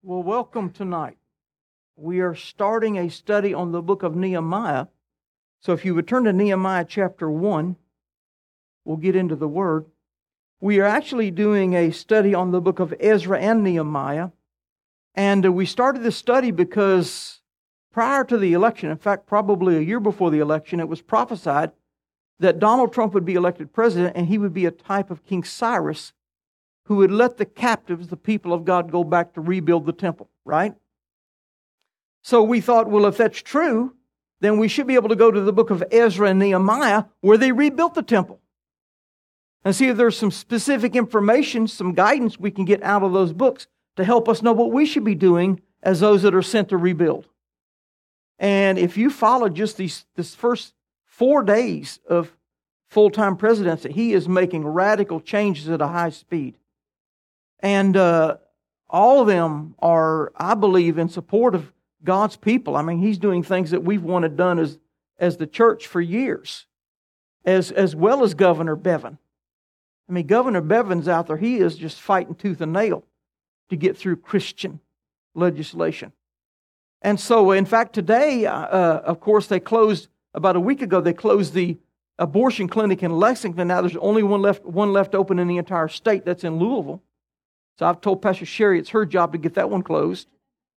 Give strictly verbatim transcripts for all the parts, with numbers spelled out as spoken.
Well, welcome tonight. We are starting a study on the book of Nehemiah. So if you would turn to Nehemiah chapter one, we'll get into the Word. We are actually doing a study on the book of Ezra and Nehemiah. And we started this study because prior to the election, in fact, probably a year before the election, it was prophesied that Donald Trump would be elected president and he would be a type of King Cyrus who would let the captives, the people of God, go back to rebuild the temple, right? So we thought, well, if that's true, then we should be able to go to the book of Ezra and Nehemiah where they rebuilt the temple and see if there's some specific information, some guidance we can get out of those books to help us know what we should be doing as those that are sent to rebuild. And if you follow just these this first four days of full-time presidency, he is making radical changes at a high speed. And uh, all of them are, I believe, in support of God's people. I mean, he's doing things that we've wanted done as, as the church for years, as, as well as Governor Bevin. I mean, Governor Bevin's out there. He is just fighting tooth and nail to get through Christian legislation. And so, in fact, today, uh, of course, they closed, about a week ago, they closed the abortion clinic in Lexington. Now there's only one left, one left open in the entire state. That's in Louisville. So I've told Pastor Sherry it's her job to get that one closed.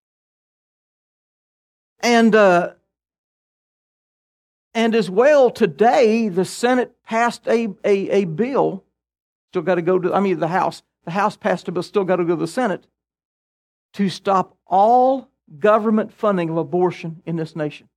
And uh, and as well, today the Senate passed a, a, a bill. Still got to go to, I mean, the House. The House passed a bill, still got to go to the Senate, to stop all government funding of abortion in this nation.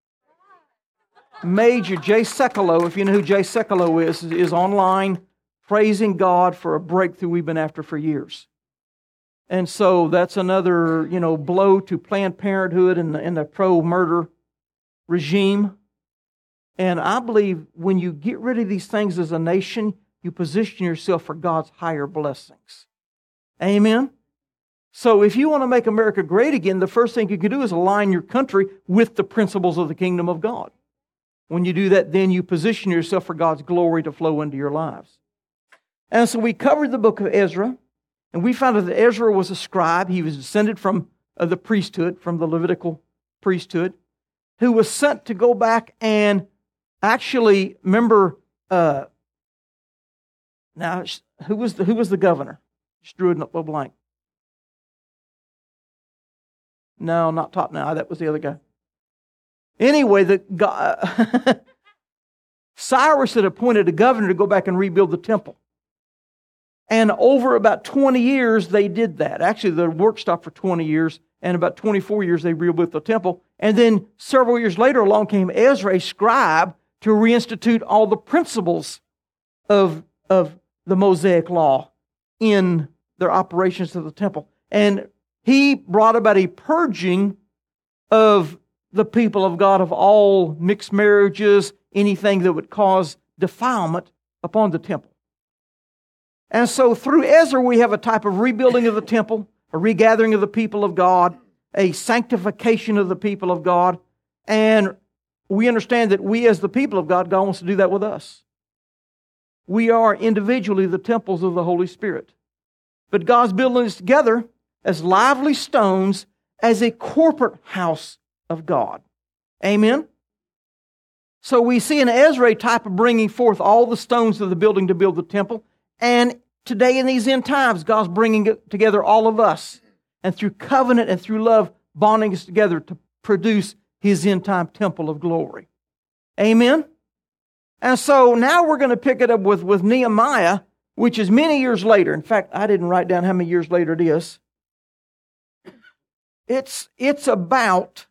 Major Jay Sekulow, if you know who Jay Sekulow is, is online praising God for a breakthrough we've been after for years. And so that's another, you know, blow to Planned Parenthood and the, and the pro-murder regime. And I believe when you get rid of these things as a nation, you position yourself for God's higher blessings. Amen? So if you want to make America great again, the first thing you can do is align your country with the principles of the kingdom of God. When you do that, then you position yourself for God's glory to flow into your lives. And so we covered the book of Ezra, and we found out that Ezra was a scribe. He was descended from uh, the priesthood, from the Levitical priesthood, who was sent to go back and actually, remember, uh, now, who was the, who was the governor? Just drew it up a blank. No, not top now. That was the other guy. Anyway, the uh, Cyrus had appointed a governor to go back and rebuild the temple. And over about twenty years, they did that. Actually, the work stopped for twenty years, and about twenty-four years, they rebuilt the temple. And then several years later, along came Ezra, a scribe, to reinstitute all the principles of, of the Mosaic Law in their operations of the temple. And he brought about a purging of the people of God of all mixed marriages, anything that would cause defilement upon the temple. And so through Ezra, we have a type of rebuilding of the temple, a regathering of the people of God, a sanctification of the people of God, and we understand that we as the people of God, God wants to do that with us. We are individually the temples of the Holy Spirit. But God's building us together as lively stones as a corporate house of God. Amen? So we see in Ezra a type of bringing forth all the stones of the building to build the temple. And today in these end times, God's bringing together all of us. And through covenant and through love, bonding us together to produce His end time temple of glory. Amen? And so now we're going to pick it up with, with Nehemiah, which is many years later. In fact, I didn't write down how many years later it is. It's, it's about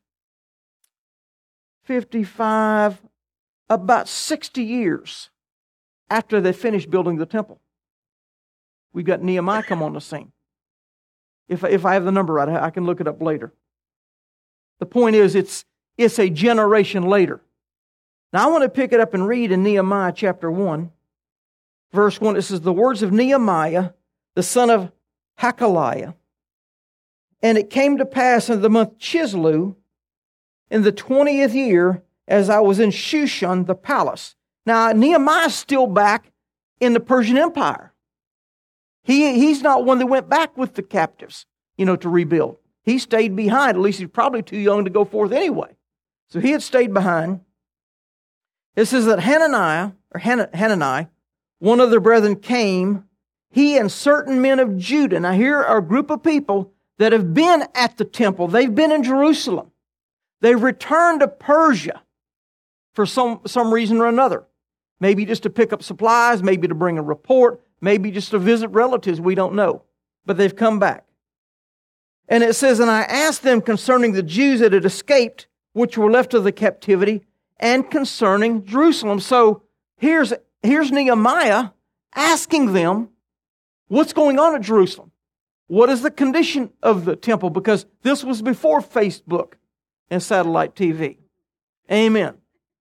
fifty-five, about sixty years after they finished building the temple. We've got Nehemiah come on the scene. If, if I have the number right, I can look it up later. The point is, it's, it's a generation later. Now I want to pick it up and read in Nehemiah chapter one, verse one. It says, the words of Nehemiah, the son of Hakaliah. And it came to pass in the month Chislew, in the twentieth year, as I was in Shushan, the palace. Now, Nehemiah's still back in the Persian Empire. He, he's not one that went back with the captives, you know, to rebuild. he stayed behind. At least he's probably too young to go forth anyway. So he had stayed behind. It says that Hananiah, or Han- Hanani, one of their brethren came, he and certain men of Judah. Now here are a group of people that have been at the temple. They've been in Jerusalem. They've returned to Persia for some, some reason or another. Maybe just to pick up supplies, maybe to bring a report, maybe just to visit relatives, we don't know. But they've come back. And it says, and I asked them concerning the Jews that had escaped, which were left of the captivity, and concerning Jerusalem. So here's, here's Nehemiah asking them, what's going on at Jerusalem? What is the condition of the temple? Because this was before Facebook and satellite T V. Amen.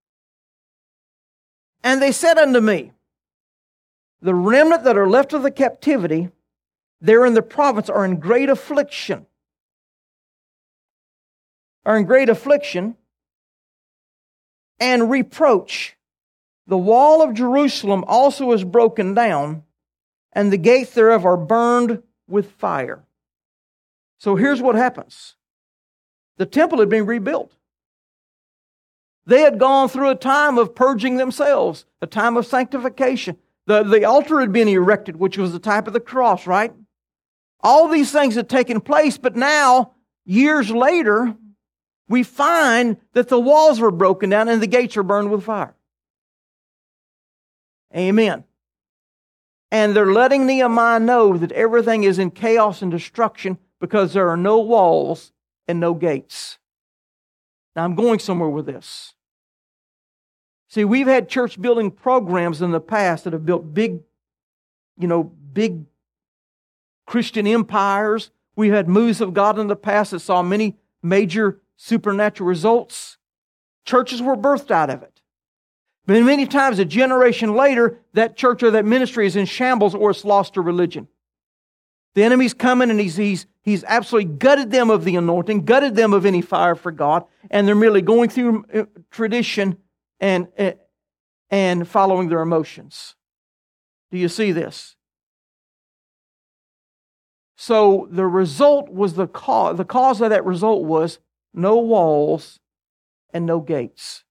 And they said unto me, the remnant that are left of the captivity, there in the province, are in great affliction. Are in great affliction and reproach. The wall of Jerusalem also is broken down, and the gates thereof are burned with fire. So here's what happens. The temple had been rebuilt. They had gone through a time of purging themselves, a time of sanctification. The, the altar had been erected, which was the type of the cross, right? All these things had taken place, but now, years later, we find that the walls were broken down and the gates are burned with fire. Amen. And they're letting Nehemiah know that everything is in chaos and destruction because there are no walls and no gates. Now, I'm going somewhere with this. See, we've had church building programs in the past that have built big, you know, big Christian empires. We've had moves of God in the past that saw many major supernatural results. Churches were birthed out of it. But many times, a generation later, that church or that ministry is in shambles or it's lost to religion. The enemy's coming and he's, he's, he's absolutely gutted them of the anointing, gutted them of any fire for God, and they're merely going through tradition and, and following their emotions. Do you see this? So the result was the cause, the cause of that result was no walls and no gates.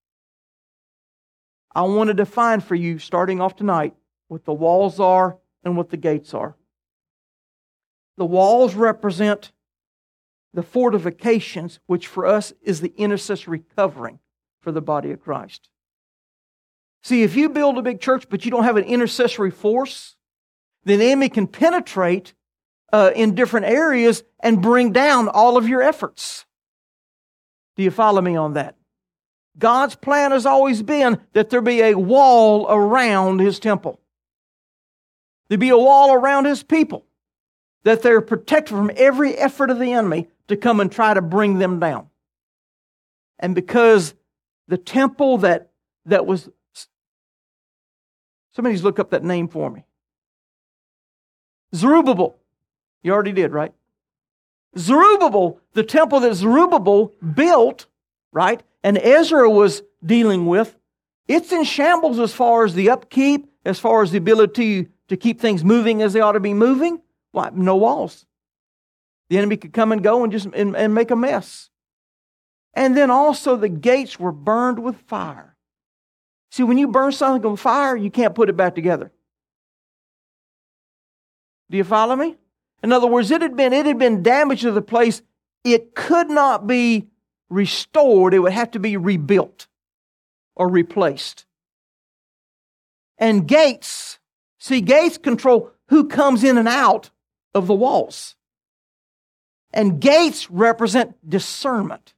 I want to define for you, starting off tonight, what the walls are and what the gates are. The walls represent the fortifications, which for us is the intercessory covering for the body of Christ. See, if you build a big church but you don't have an intercessory force, then the enemy can penetrate uh, in different areas and bring down all of your efforts. Do you follow me on that? God's plan has always been that there be a wall around His temple. There be a wall around His people. That they're protected from every effort of the enemy to come and try to bring them down. And because the temple that, that was... Somebody's look up that name for me. Zerubbabel. You already did, right? Zerubbabel, the temple that Zerubbabel built, right, and Ezra was dealing with, it's in shambles as far as the upkeep, as far as the ability to keep things moving as they ought to be moving. Why? No walls. The enemy could come and go and just and, and make a mess. And then also the gates were burned with fire. See, when you burn something with fire, you can't put it back together. Do you follow me? In other words, it had been it had been damaged to the place. It could not be restored. It would have to be rebuilt or replaced. And gates, see, gates control who comes in and out of the walls. And gates represent discernment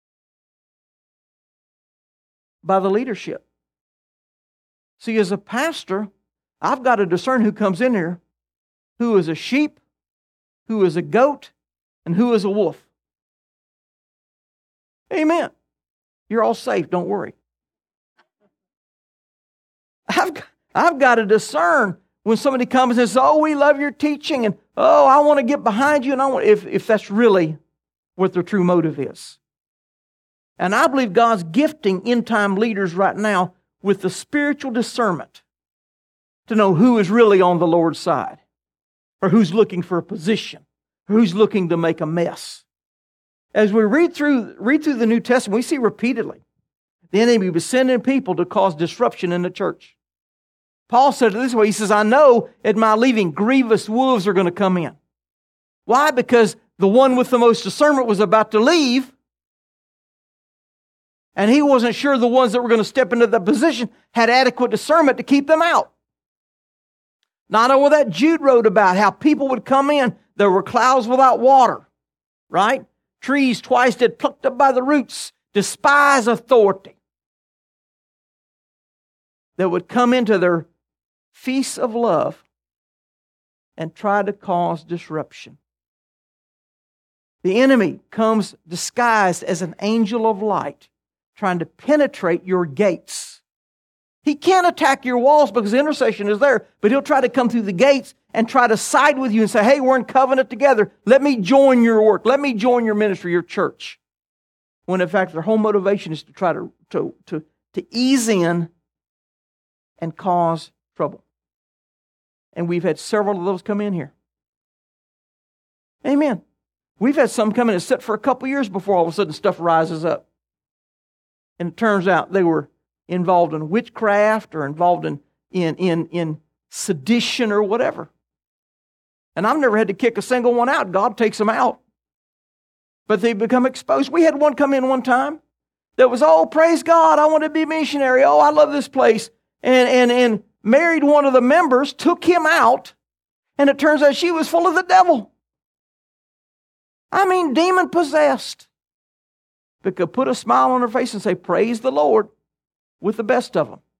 by the leadership. See, as a pastor, I've got to discern who comes in here, who is a sheep, who is a goat, and who is a wolf. Amen. You're all safe, don't worry. I've, I've got to discern when somebody comes and says, oh, we love your teaching, and oh, I want to get behind you, and I want, if, if that's really what their true motive is. And I believe God's gifting end-time leaders right now with the spiritual discernment to know who is really on the Lord's side, or who's looking for a position, or who's looking to make a mess. As we read through, read through the New Testament, we see repeatedly the enemy was sending people to cause disruption in the church. Paul said it this way, he says, I know at my leaving grievous wolves are going to come in. Why? Because the one with the most discernment was about to leave, and he wasn't sure the ones that were going to step into the position had adequate discernment to keep them out. Not only that, Jude wrote about how people would come in, there were clouds without water, right? Trees twice dead, plucked up by the roots, despise authority, that would come into their feasts of love and try to cause disruption. The enemy comes disguised as an angel of light, trying to penetrate your gates. He can't attack your walls because the intercession is there, but he'll try to come through the gates and try to side with you and say, hey, we're in covenant together. Let me join your work. Let me join your ministry, your church. When in fact their whole motivation is to try to, to, to, to ease in and cause trouble. And we've had several of those come in here. Amen. We've had some come in and sit for a couple years before all of a sudden stuff rises up. And it turns out they were involved in witchcraft or involved in, in, in, in sedition or whatever. And I've never had to kick a single one out. God takes them out. But they become exposed. We had one come in one time that was, oh, praise God, I want to be a missionary. Oh, I love this place. And, and, and married one of the members, took him out, and it turns out she was full of the devil. I mean, demon-possessed. But could put a smile on her face and say, praise the Lord, with the best of them.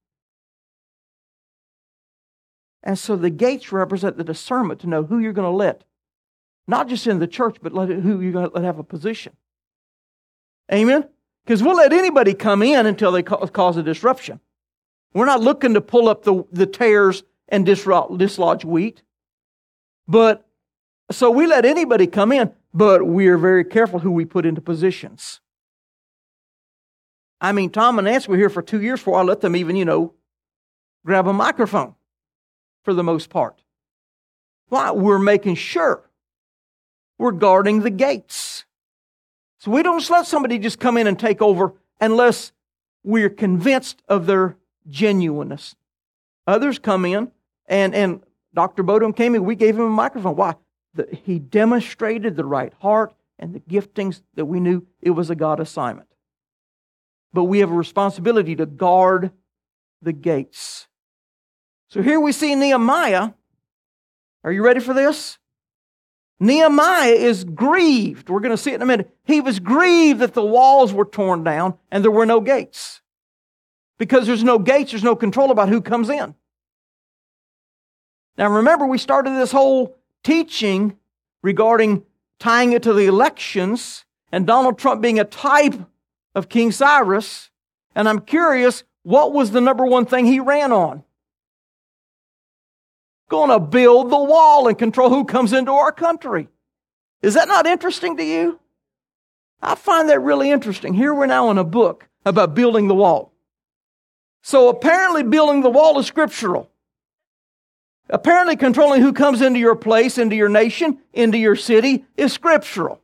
And so the gates represent the discernment to know who you're going to let. Not just in the church, but let it, who you're going to let have a position. Amen? Because we'll let anybody come in until they cause a disruption. We're not looking to pull up the, the tares and dislodge wheat. But, so we let anybody come in, but we are very careful who we put into positions. I mean, Tom and Nancy were here for two years before I let them even, you know, grab a microphone for the most part. Why? We're making sure. We're guarding the gates. So we don't just let somebody just come in and take over unless we're convinced of their genuineness. Others come in, and, and Doctor Bodum came in, we gave him a microphone. Why? The, he demonstrated the right heart and the giftings that we knew it was a God assignment. But we have a responsibility to guard the gates. So here we see Nehemiah. Are you ready for this? Nehemiah is grieved. We're going to see it in a minute. He was grieved that the walls were torn down and there were no gates. Because there's no gates, there's no control about who comes in. Now remember, we started this whole teaching regarding tying it to the elections and Donald Trump being a type of King Cyrus. And I'm curious, what was the number one thing he ran on? Going to build the wall and control who comes into our country. Is that not interesting to you? I find that really interesting. Here we're now in a book about building the wall. So apparently building the wall is scriptural. Apparently controlling who comes into your place, into your nation, into your city is scriptural.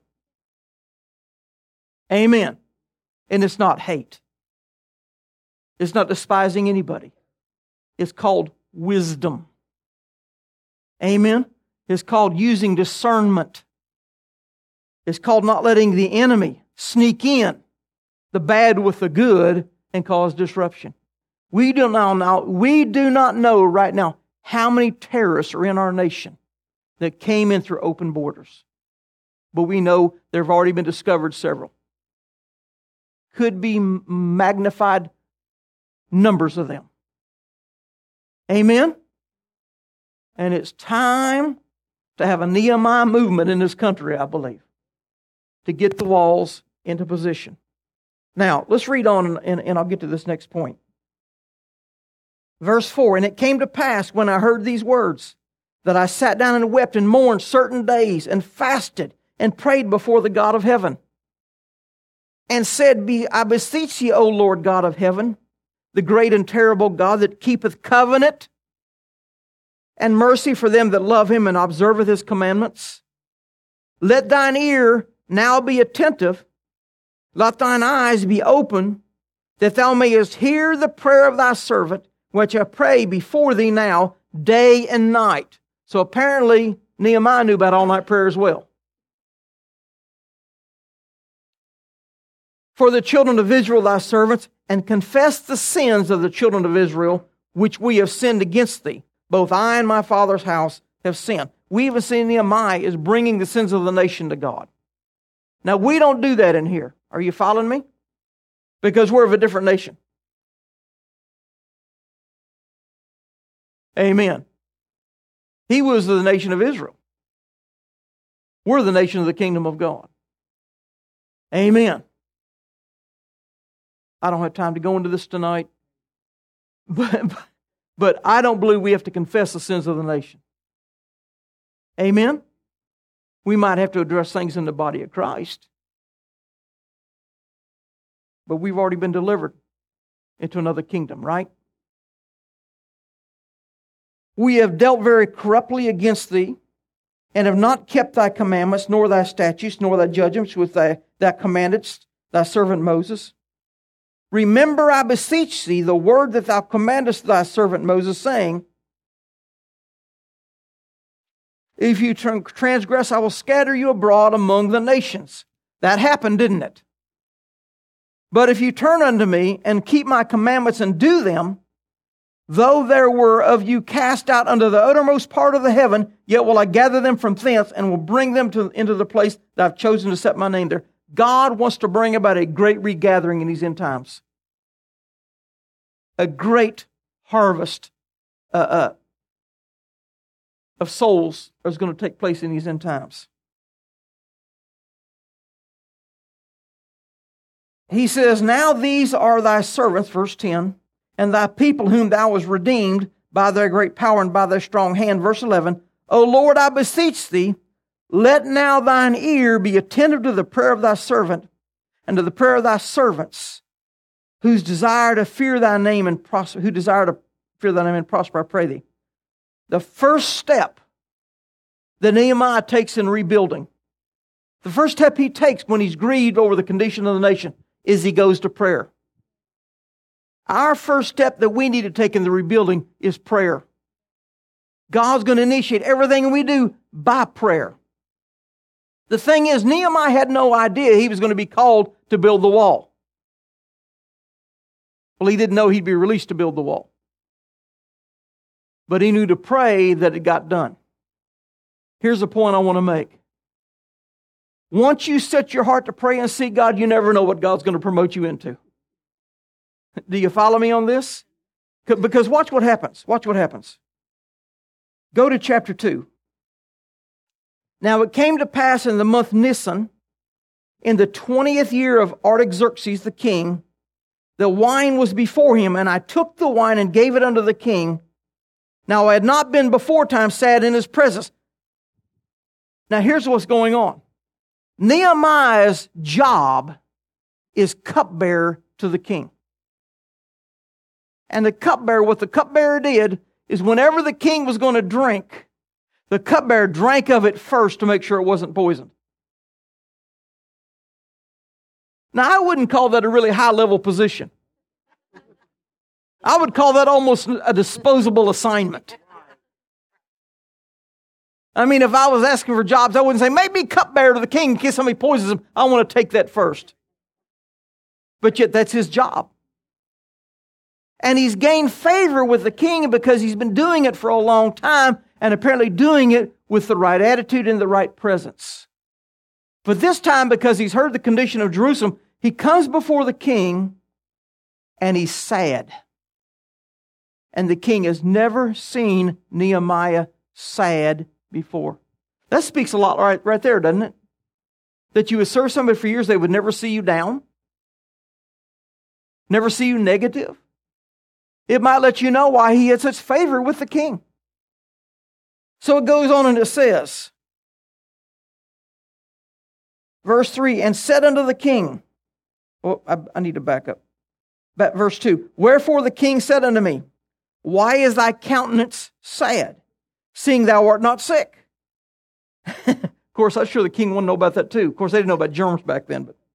Amen. And it's not hate. It's not despising anybody. It's called wisdom. Amen. It's called using discernment. It's called not letting the enemy sneak in the bad with the good and cause disruption. We do not know, we do not know right now how many terrorists are in our nation that came in through open borders. But we know there have already been discovered several. Could be magnified numbers of them. Amen? And it's time to have a Nehemiah movement in this country, I believe, to get the walls into position. Now, let's read on, and, and I'll get to this next point. Verse four, and it came to pass when I heard these words, that I sat down and wept and mourned certain days, and fasted and prayed before the God of heaven, and said, Be, I beseech you, O Lord God of heaven, the great and terrible God that keepeth covenant and mercy for them that love him and observeth his commandments. Let thine ear now be attentive, let thine eyes be open, that thou mayest hear the prayer of thy servant, which I pray before thee now, day and night. So apparently, Nehemiah knew about all-night prayer as well. For the children of Israel, thy servants, and confess the sins of the children of Israel, which we have sinned against thee. Both I and my father's house have sinned. We even see Nehemiah is bringing the sins of the nation to God. Now, we don't do that in here. Are you following me? Because we're of a different nation. Amen. He was the nation of Israel. We're the nation of the kingdom of God. Amen. I don't have time to go into this tonight. But, but I don't believe we have to confess the sins of the nation. Amen? We might have to address things in the body of Christ. But we've already been delivered into another kingdom, right? We have dealt very corruptly against thee, and have not kept thy commandments, nor thy statutes, nor thy judgments, which thou, thou commandedst thy servant Moses. Remember, I beseech thee, the word that thou commandest thy servant Moses, saying, if you transgress, I will scatter you abroad among the nations. That happened, didn't it? But if you turn unto me and keep my commandments and do them, though there were of you cast out unto the uttermost part of the heaven, yet will I gather them from thence and will bring them to, into the place that I've chosen to set my name there. God wants to bring about a great regathering in these end times. A great harvest uh, uh, of souls is going to take place in these end times. He says, now these are thy servants, verse ten, and thy people whom thou hast redeemed by their great power and by their strong hand. Verse eleven, O Lord, I beseech thee, let now thine ear be attentive to the prayer of thy servant and to the prayer of thy servants, whose desire to fear thy name and prosper, who desire to fear thy name and prosper, I pray thee. The first step that Nehemiah takes in rebuilding, the first step he takes when he's grieved over the condition of the nation, is he goes to prayer. Our first step that we need to take in the rebuilding is prayer. God's going to initiate everything we do by prayer. The thing is, Nehemiah had no idea he was going to be called to build the wall. Well, he didn't know he'd be released to build the wall. But he knew to pray that it got done. Here's the point I want to make. Once you set your heart to pray and seek God, you never know what God's going to promote you into. Do you follow me on this? Because watch what happens. Watch what happens. Go to chapter two. Now it came to pass in the month Nisan, in the twentieth year of Artaxerxes the king, the wine was before him, and I took the wine and gave it unto the king. Now I had not been before time sad in his presence. Now here's what's going on. Nehemiah's job is cupbearer to the king. And the cupbearer, what the cupbearer did is whenever the king was going to drink, the cupbearer drank of it first to make sure it wasn't poisoned. Now, I wouldn't call that a really high-level position. I would call that almost a disposable assignment. I mean, if I was asking for jobs, I wouldn't say, make me cupbearer to the king in case somebody poisons him. I want to take that first. But yet, that's his job. And he's gained favor with the king because he's been doing it for a long time and apparently doing it with the right attitude and the right presence. But this time, because he's heard the condition of Jerusalem, he comes before the king and he's sad. And the king has never seen Nehemiah sad before. That speaks a lot right, right there, doesn't it? That you would serve somebody for years, they would never see you down. Never see you negative. It might let you know why he had such favor with the king. So it goes on and it says, verse three, and said unto the king, well, I, I need to back up. Back, verse two, wherefore the king said unto me, why is thy countenance sad, seeing thou art not sick? course, I'm sure the king wouldn't know about that too. Of course, they didn't know about germs back then. But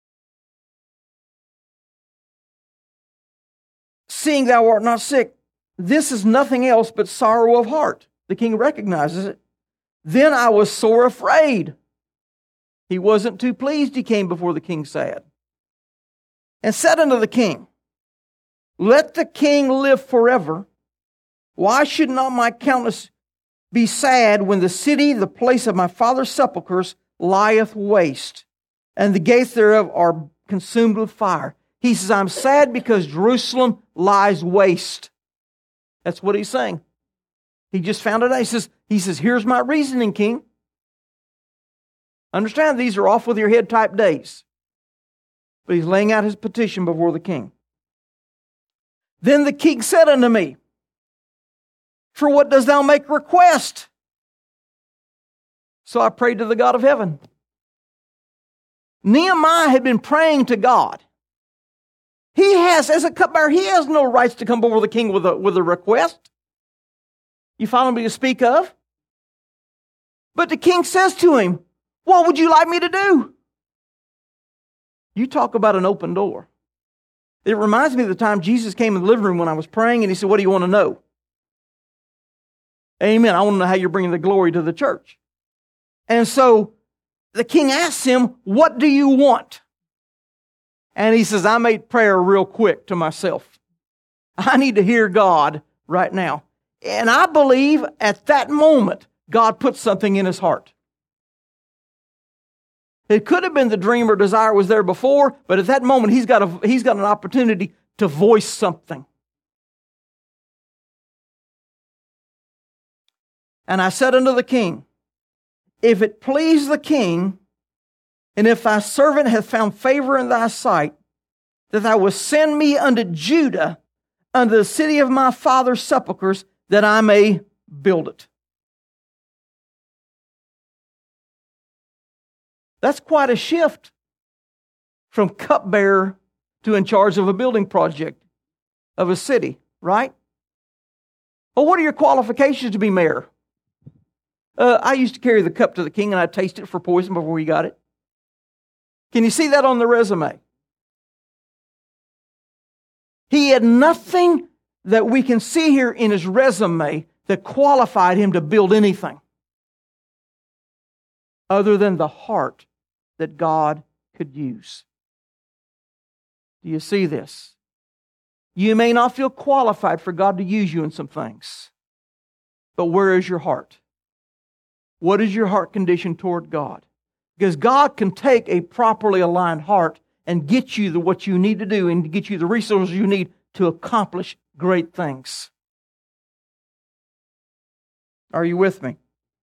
seeing thou art not sick, this is nothing else but sorrow of heart. The king recognizes it. Then I was sore afraid. He wasn't too pleased he came before the king sad. And said unto the king, let the king live forever. Why should not my countenance be sad when the city, the place of my father's sepulchres, lieth waste, and the gates thereof are consumed with fire? He says, I'm sad because Jerusalem lies waste. That's what he's saying. He just found it out. He says, he says, here's my reasoning, king. Understand, these are off with your head type days. But he's laying out his petition before the king. Then the king said unto me, for what dost thou make request? So I prayed to the God of heaven. Nehemiah had been praying to God. He has, as a cupbearer, he has no rights to come before the king with a, with a request. You follow me to speak of? But the king says to him, what would you like me to do? You talk about an open door. It reminds me of the time Jesus came in the living room when I was praying and he said, what do you want to know? Amen. I want to know how you're bringing the glory to the church. And so the king asks him, what do you want? And he says, I made prayer real quick to myself. I need to hear God right now. And I believe at that moment, God put something in his heart. It could have been the dream or desire was there before, but at that moment, he's got a, he's got an opportunity to voice something. And I said unto the king, if it please the king, and if thy servant hath found favor in thy sight, that thou wilt send me unto Judah, unto the city of my father's sepulchres, that I may build it. That's quite a shift from cupbearer to in charge of a building project of a city, right? Well, what are your qualifications to be mayor? Uh, I used to carry the cup to the king and I'd taste it for poison before he got it. Can you see that on the resume? He had nothing that we can see here in his resume that qualified him to build anything other than the heart that God could use. Do you see this? You may not feel qualified for God to use you in some things, but where is your heart? What is your heart condition toward God? Because God can take a properly aligned heart and get you the, what you need to do and get you the resources you need to accomplish great things. Are you with me?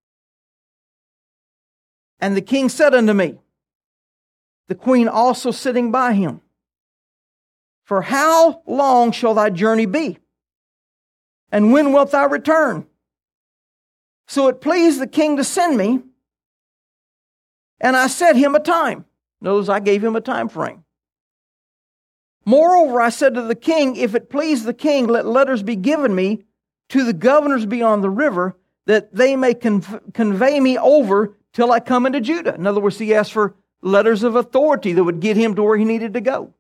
And the king said unto me, the queen also sitting by him, for how long shall thy journey be? And when wilt thou return? So it pleased the king to send me, and I set him a time. Notice I gave him a time frame. Moreover, I said to the king, if it please the king, let letters be given me to the governors beyond the river, that they may conv- convey me over till I come into Judah. In other words, he asked for letters of authority that would get him to where he needed to go.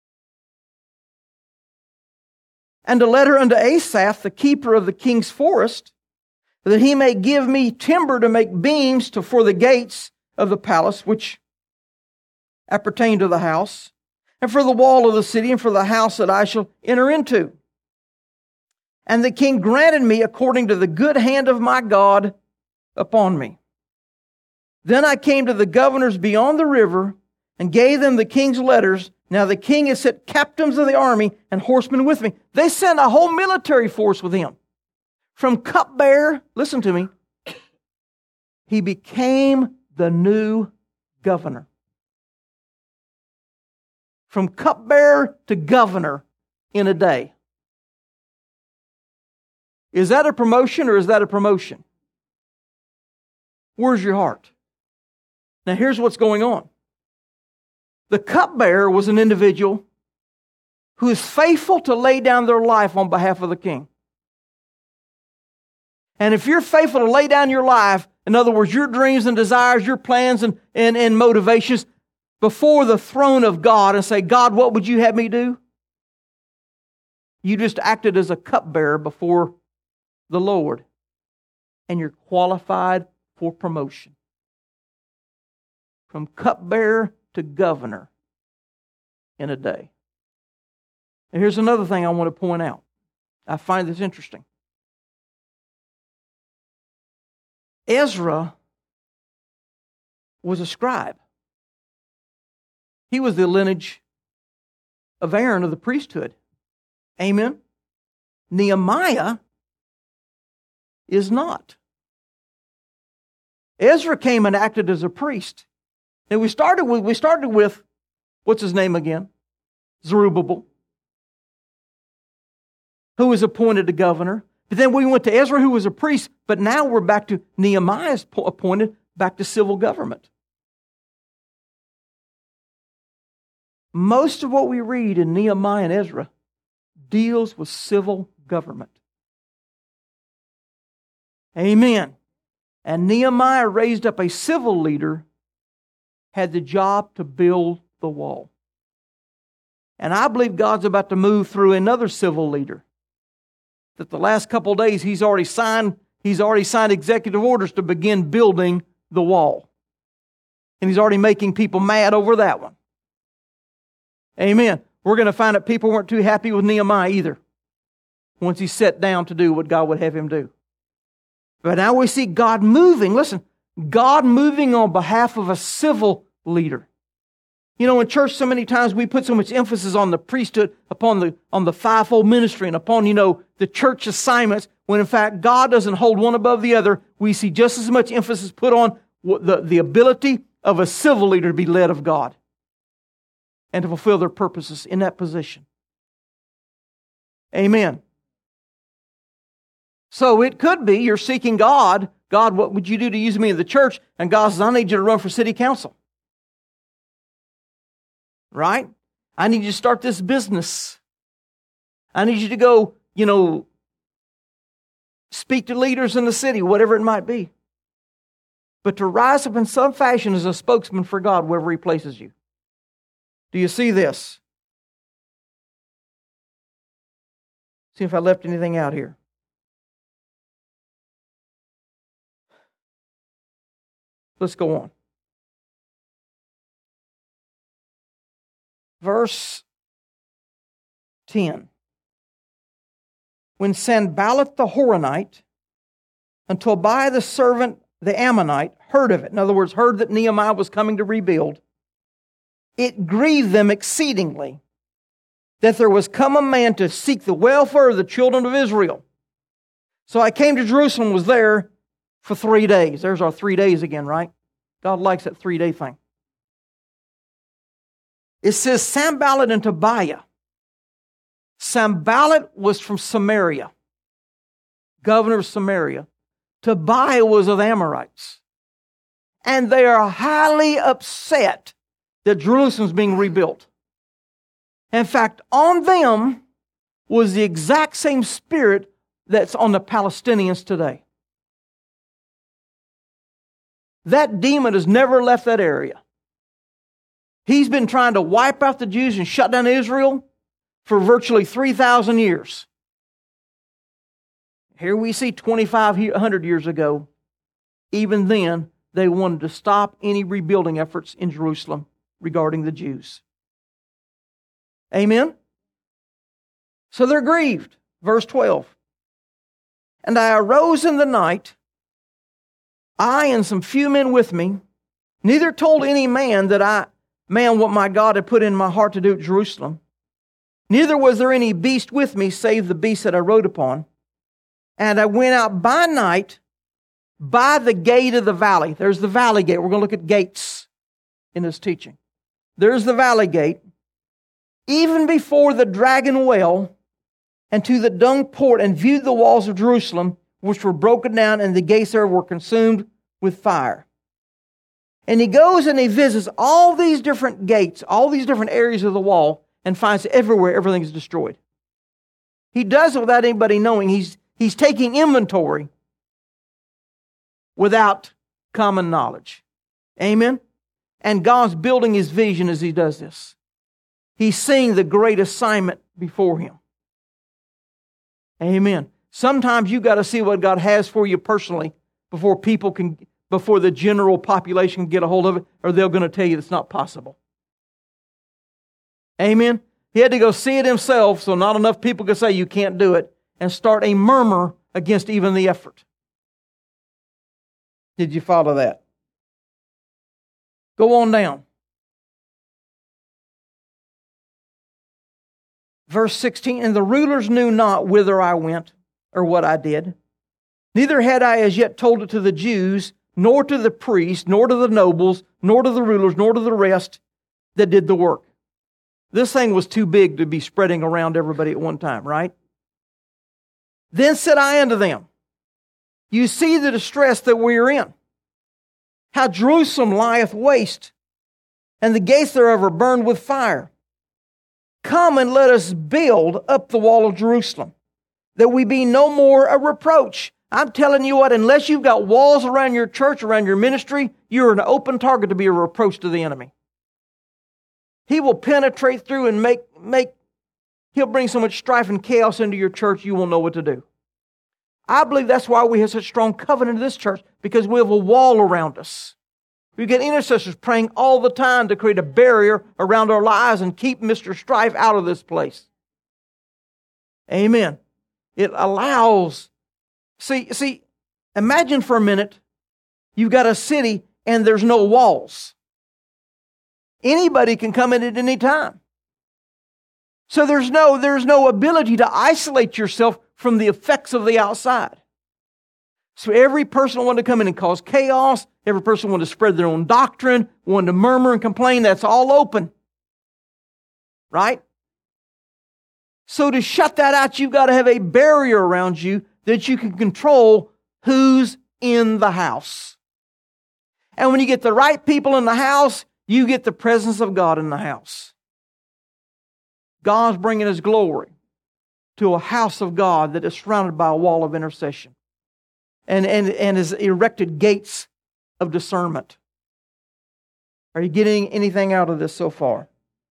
And a letter unto Asaph, the keeper of the king's forest, that he may give me timber to make beams to, for the gates of the palace, which appertain to the house, and for the wall of the city, and for the house that I shall enter into. And the king granted me according to the good hand of my God upon me. Then I came to the governors beyond the river, and gave them the king's letters. Now the king has set captains of the army and horsemen with me. They sent a whole military force with him. From cupbearer, listen to me, he became the new governor. From cupbearer to governor in a day. Is that a promotion or is that a promotion? Where's your heart? Now here's what's going on. The cupbearer was an individual who is faithful to lay down their life on behalf of the king. And if you're faithful to lay down your life, in other words, your dreams and desires, your plans and, and, and motivations, before the throne of God and say, God, what would you have me do? You just acted as a cupbearer before the Lord, and you're qualified for promotion. From cupbearer to governor in a day. And here's another thing I want to point out. I find this interesting. Ezra was a scribe. He was the lineage of Aaron of the priesthood. Amen? Nehemiah is not. Ezra came and acted as a priest. And we started with, we started with, what's his name again? Zerubbabel, who was appointed a governor. But then we went to Ezra, who was a priest. But now we're back to Nehemiah's appointed back to civil government. Most of what we read in Nehemiah and Ezra deals with civil government. Amen. And Nehemiah raised up a civil leader, had the job to build the wall. And I believe God's about to move through another civil leader. That the last couple of days he's already signed, he's already signed executive orders to begin building the wall. And he's already making people mad over that one. Amen. We're going to find that people weren't too happy with Nehemiah either, once he sat down to do what God would have him do. But now we see God moving. Listen, God moving on behalf of a civil leader. You know, in church so many times we put so much emphasis on the priesthood, upon the on the fivefold ministry, and upon, you know, the church assignments, when in fact God doesn't hold one above the other. We see just as much emphasis put on the, the ability of a civil leader to be led of God and to fulfill their purposes in that position. Amen. So it could be you're seeking God. God, what would you do to use me in the church? And God says, I need you to run for city council. Right? I need you to start this business. I need you to go, you know, speak to leaders in the city, whatever it might be. But to rise up in some fashion as a spokesman for God wherever He places you. Do you see this? See if I left anything out here. Let's go on. Verse ten. When Sanballat the Horonite and Tobiah the servant, the Ammonite, heard of it, in other words, heard that Nehemiah was coming to rebuild, it grieved them exceedingly that there was come a man to seek the welfare of the children of Israel. So I came to Jerusalem, was there for three days. There's our three days again, right? God likes that three-day thing. It says Sanballat and Tobiah. Sanballat was from Samaria, governor of Samaria. Tobiah was of the Amorites. And they are highly upset that Jerusalem's being rebuilt. In fact, on them was the exact same spirit that's on the Palestinians today. That demon has never left that area. He's been trying to wipe out the Jews and shut down Israel for virtually three thousand years. Here we see twenty-five hundred years ago, even then, they wanted to stop any rebuilding efforts in Jerusalem regarding the Jews. Amen? So they're grieved. Verse twelve. And I arose in the night, I and some few men with me, neither told any man that I, man, what my God had put in my heart to do at Jerusalem. Neither was there any beast with me, save the beast that I rode upon. And I went out by night by the gate of the valley. There's the valley gate. We're going to look at gates in this teaching. There's the valley gate. Even before the dragon well, and to the dung port, and viewed the walls of Jerusalem, which were broken down, and the gates there were consumed with fire. And he goes and he visits all these different gates, all these different areas of the wall, and finds everywhere everything is destroyed. He does it without anybody knowing. He's, he's taking inventory without common knowledge. Amen? And God's building His vision as He does this. He's seeing the great assignment before Him. Amen. Sometimes you've got to see what God has for you personally before people can, before the general population can get a hold of it, or they're going to tell you it's not possible. Amen. He had to go see it himself so not enough people could say you can't do it and start a murmur against even the effort. Did you follow that? Go on down. Verse sixteen, and the rulers knew not whither I went or what I did. Neither had I as yet told it to the Jews, nor to the priests, nor to the nobles, nor to the rulers, nor to the rest that did the work. This thing was too big to be spreading around everybody at one time, right? Then said I unto them, you see the distress that we are in, how Jerusalem lieth waste, and the gates thereof are burned with fire. Come and let us build up the wall of Jerusalem, that we be no more a reproach. I'm telling you what, unless you've got walls around your church, around your ministry, you're an open target to be a reproach to the enemy. He will penetrate through and make, make, he'll bring so much strife and chaos into your church, you won't know what to do. I believe that's why we have such strong covenant in this church, because we have a wall around us. We get intercessors praying all the time to create a barrier around our lives and keep Mister Strife out of this place. Amen. It allows, see, see, imagine for a minute, you've got a city and there's no walls. Anybody can come in at any time. So there's no, there's no ability to isolate yourself from the effects of the outside. So every person wanted to come in and cause chaos. Every person wanted to spread their own doctrine, wanted to murmur and complain. That's all open. Right? So to shut that out, you've got to have a barrier around you that you can control who's in the house. And when you get the right people in the house, you get the presence of God in the house. God's bringing His glory to a house of God that is surrounded by a wall of intercession. And, and, and has erected gates of discernment. Are you getting anything out of this so far?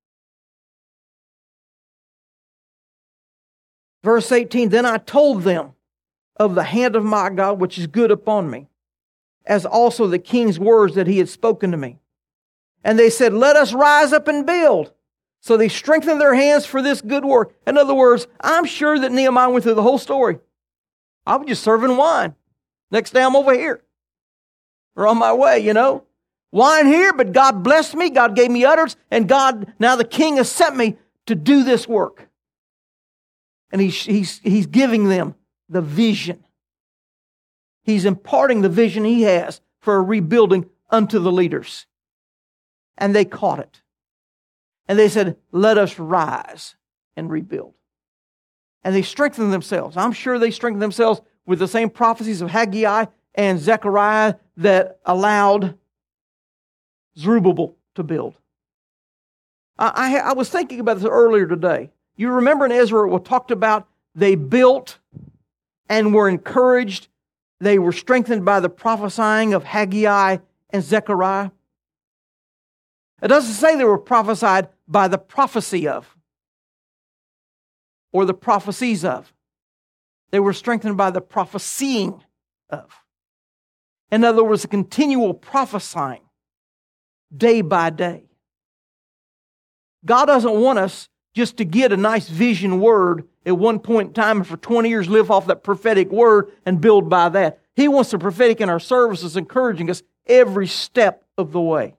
Verse eighteen, then I told them of the hand of my God which is good upon me, as also the king's words that he had spoken to me. And they said, let us rise up and build. So they strengthened their hands for this good work. In other words, I'm sure that Nehemiah went through the whole story. I was just serving wine. Next day I'm over here. Or on my way, you know. Wine here, but God blessed me. God gave me utterance. And God, now the king has sent me to do this work. And he's, he's, he's giving them the vision. He's imparting the vision He has for a rebuilding unto the leaders. And they caught it. And they said, let us rise and rebuild. And they strengthened themselves. I'm sure they strengthened themselves with the same prophecies of Haggai and Zechariah that allowed Zerubbabel to build. I, I, I was thinking about this earlier today. You remember in Ezra it was talked about they built and were encouraged. They were strengthened by the prophesying of Haggai and Zechariah. It doesn't say they were prophesied by the prophecy of or the prophecies of. They were strengthened by the prophesying of. In other words, a continual prophesying day by day. God doesn't want us just to get a nice vision word at one point in time and for twenty years live off that prophetic word and build by that. He wants the prophetic in our services encouraging us every step of the way.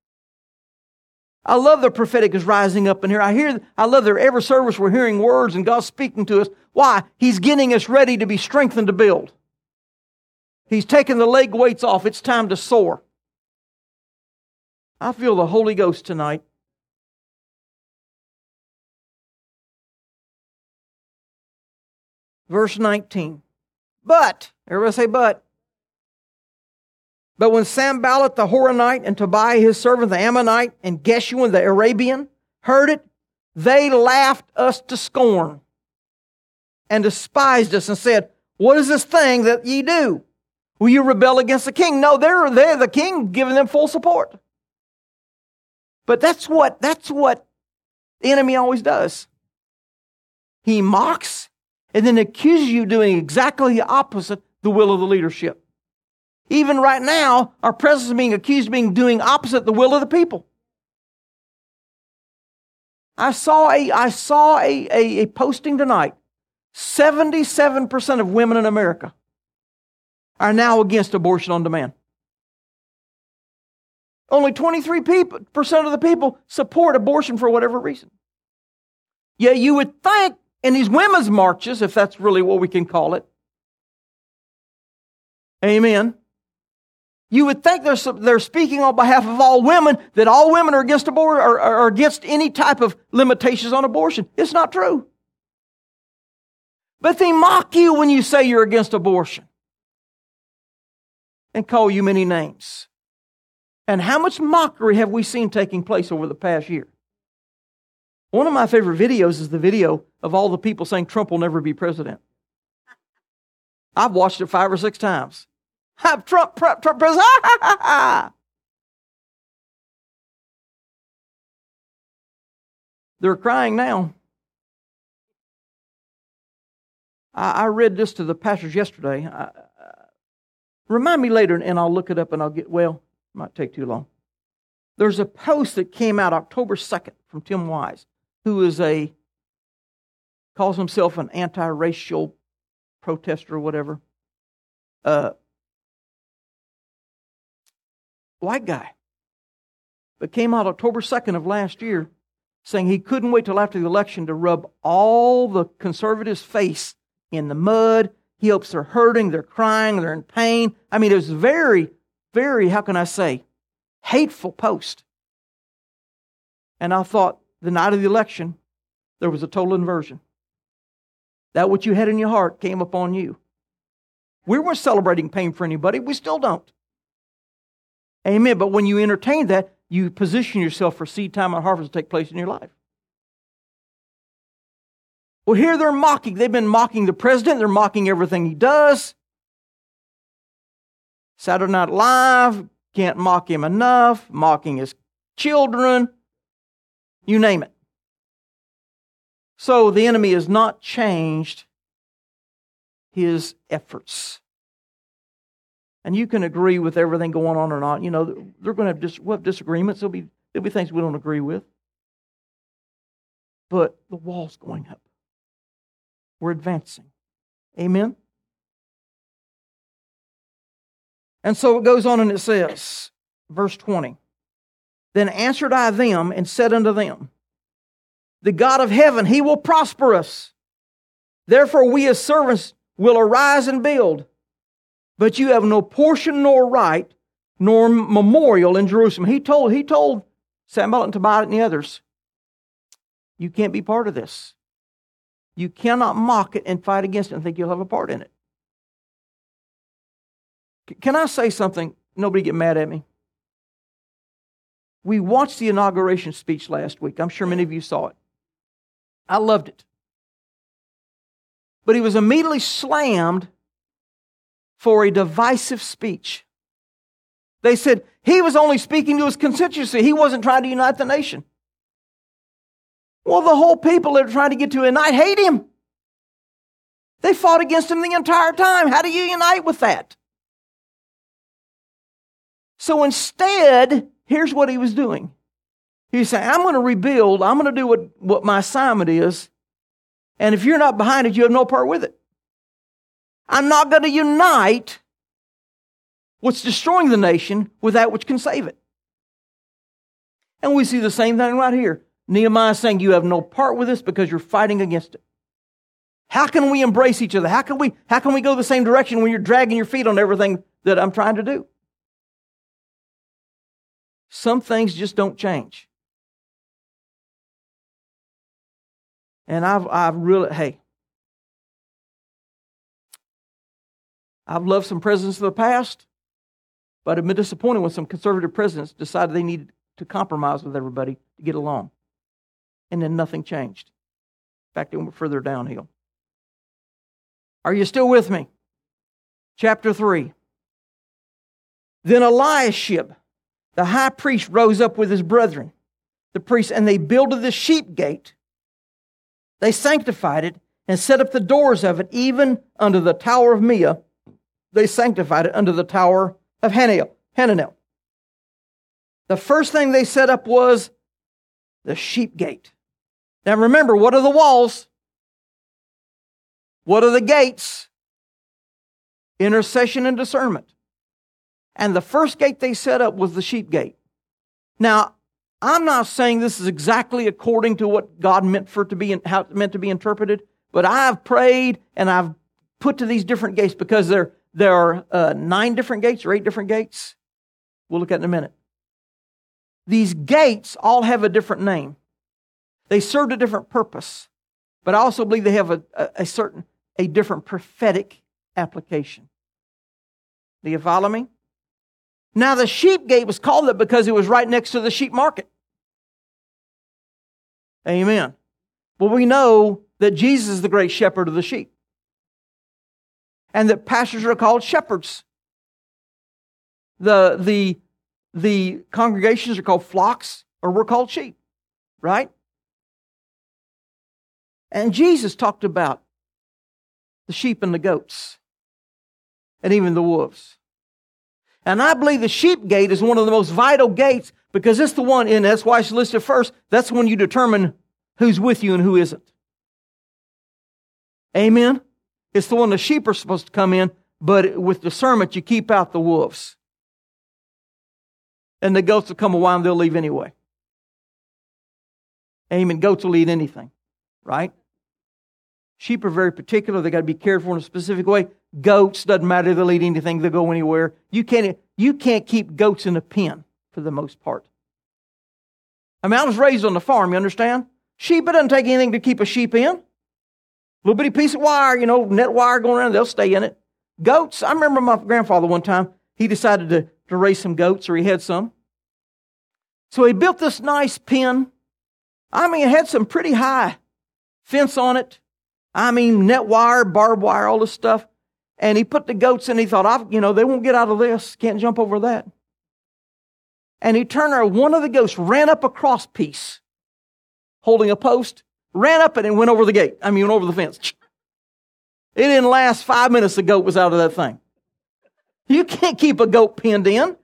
I love the prophetic is rising up in here. I hear, I love that every service we're hearing words and God's speaking to us. Why? He's getting us ready to be strengthened to build. He's taking the leg weights off. It's time to soar. I feel the Holy Ghost tonight. Verse nineteen. But, everybody say but. But when Sanballat the Horonite and Tobiah his servant the Ammonite and Geshem the Arabian heard it, they laughed us to scorn and despised us and said, what is this thing that ye do? Will you rebel against the king? No, they're there, the king giving them full support. But that's what that's what the enemy always does. He mocks and then accuses you of doing exactly the opposite the will of the leadership. Even right now, our president is being accused of being doing opposite the will of the people. I saw a I saw a, a, a posting tonight. seventy-seven percent of women in America are now against abortion on demand. Only twenty-three percent of the people support abortion for whatever reason. Yeah, you would think in these women's marches, if that's really what we can call it, amen, you would think they're, they're speaking on behalf of all women, that all women are against abortion or are against any type of limitations on abortion. It's not true. But they mock you when you say you're against abortion and call you many names. And how much mockery have we seen taking place over the past year? One of my favorite videos is the video of all the people saying Trump will never be president. I've watched it five or six times. Have Trump, Trump, Trump president. Ha, ha, ha. They're crying now. I, I read this to the pastors yesterday. I, uh, remind me later, and I'll look it up, and I'll get well. Might take too long. There's a post that came out October second from Tim Wise, who is a, calls himself an anti-racial protester or whatever. Uh, white guy. But came out October second of last year saying he couldn't wait till after the election to rub all the conservatives' face in the mud. He hopes they're hurting, they're crying, they're in pain. I mean, it was very, very, how can I say, hateful post. And I thought, the night of the election, there was a total inversion. That what you had in your heart came upon you. We weren't celebrating pain for anybody. We still don't. Amen. But when you entertain that, you position yourself for seed time and harvest to take place in your life. Well, here they're mocking. They've been mocking the president. They're mocking everything he does. Saturday Night Live, can't mock him enough. Mocking his children. You name it. So the enemy has not changed his efforts. And you can agree with everything going on or not. You know, they're going to have, dis- we'll have disagreements. There'll be, there'll be things we don't agree with. But the wall's going up. We're advancing. Amen? And so it goes on and it says, verse twenty, then answered I them and said unto them, the God of heaven, He will prosper us. Therefore we as servants will arise and build. But you have no portion nor right nor memorial in Jerusalem. He told, he told Sanballat and Tobiah and the others, you can't be part of this. You cannot mock it and fight against it and think you'll have a part in it. Can I say something? Nobody get mad at me. We watched the inauguration speech last week. I'm sure many of you saw it. I loved it. But he was immediately slammed for a divisive speech. They said he was only speaking to his constituency. He wasn't trying to unite the nation. Well, the whole people that are trying to get to unite hate him. They fought against him the entire time. How do you unite with that? So instead, here's what he was doing. He was saying, I'm going to rebuild. I'm going to do what, what my assignment is. And if you're not behind it, you have no part with it. I'm not going to unite what's destroying the nation with that which can save it. And we see the same thing right here. Nehemiah is saying you have no part with this because you're fighting against it. How can we embrace each other? How can we, how can we go the same direction when you're dragging your feet on everything that I'm trying to do? Some things just don't change. And I've, I've really, hey, I've loved some presidents of the past, but I've been disappointed when some conservative presidents decided they needed to compromise with everybody to get along. And then nothing changed. In fact, it went further downhill. Are you still with me? Chapter three. Then Eliashib, the high priest, rose up with his brethren, the priests, and they builded the sheep gate. They sanctified it and set up the doors of it, even unto the tower of Meah. They sanctified it unto the tower of Hananel. Hananel. The first thing they set up was the sheep gate. Now remember, what are the walls? What are the gates? Intercession and discernment. And the first gate they set up was the sheep gate. Now, I'm not saying this is exactly according to what God meant for it to be, how it meant to be interpreted, but I've prayed and I've put to these different gates because there, there are uh, nine different gates or eight different gates. We'll look at it in a minute. These gates all have a different name. They served a different purpose, but I also believe they have a, a, a certain, a different prophetic application. Do you follow me? Now the sheep gate was called that because it was right next to the sheep market. Amen. Well, we know that Jesus is the great shepherd of the sheep. And that pastors are called shepherds. The, the, the congregations are called flocks, or we're called sheep. Right? And Jesus talked about the sheep and the goats, and even the wolves. And I believe the sheep gate is one of the most vital gates because it's the one, and that's why it's listed first, that's when you determine who's with you and who isn't. Amen? It's the one the sheep are supposed to come in, but with discernment you keep out the wolves. And the goats will come a while and they'll leave anyway. Amen. Goats will eat anything, right? Sheep are very particular. They got to be cared for in a specific way. Goats, doesn't matter. They'll eat anything. They'll go anywhere. You can't, you can't keep goats in a pen for the most part. I mean, I was raised on the farm, you understand? Sheep, it doesn't take anything to keep a sheep in. Little bitty piece of wire, you know, net wire going around, they'll stay in it. Goats, I remember my grandfather one time, he decided to, to raise some goats, or he had some. So he built this nice pen. I mean, it had some pretty high fence on it. I mean, net wire, barbed wire, all this stuff. And he put the goats in. He thought, I, you know, they won't get out of this. Can't jump over that. And he turned around. One of the goats ran up a cross piece, holding a post, ran up it and went over the gate. I mean, went over the fence. It didn't last five minutes. The goat was out of that thing. You can't keep a goat pinned in.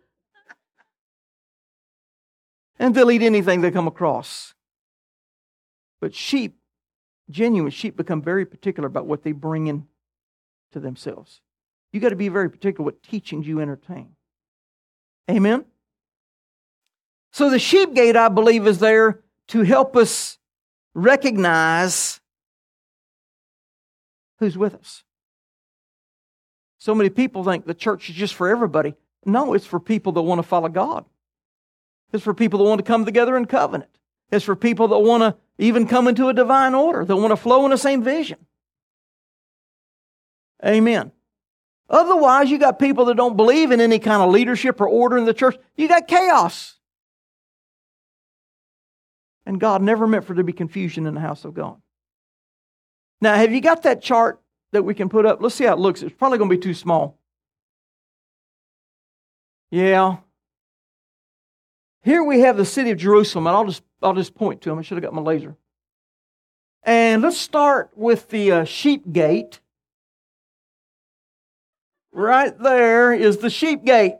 And they'll eat anything they come across. But sheep, genuine sheep, become very particular about what they bring in to themselves. You got to be very particular what teachings you entertain. Amen? So the sheep gate, I believe, is there to help us recognize who's with us. So many people think the church is just for everybody. No, it's for people that want to follow God. It's for people that want to come together in covenant. It's for people that want to even come into a divine order, that want to flow in the same vision. Amen. Otherwise, you got people that don't believe in any kind of leadership or order in the church. You got chaos. And God never meant for there to be confusion in the house of God. Now, have you got that chart that we can put up? Let's see how it looks. It's probably going to be too small. Yeah. Here we have the city of Jerusalem, and I'll just, I'll just point to them. I should have got my laser. And let's start with the uh, sheep gate. Right there is the sheep gate.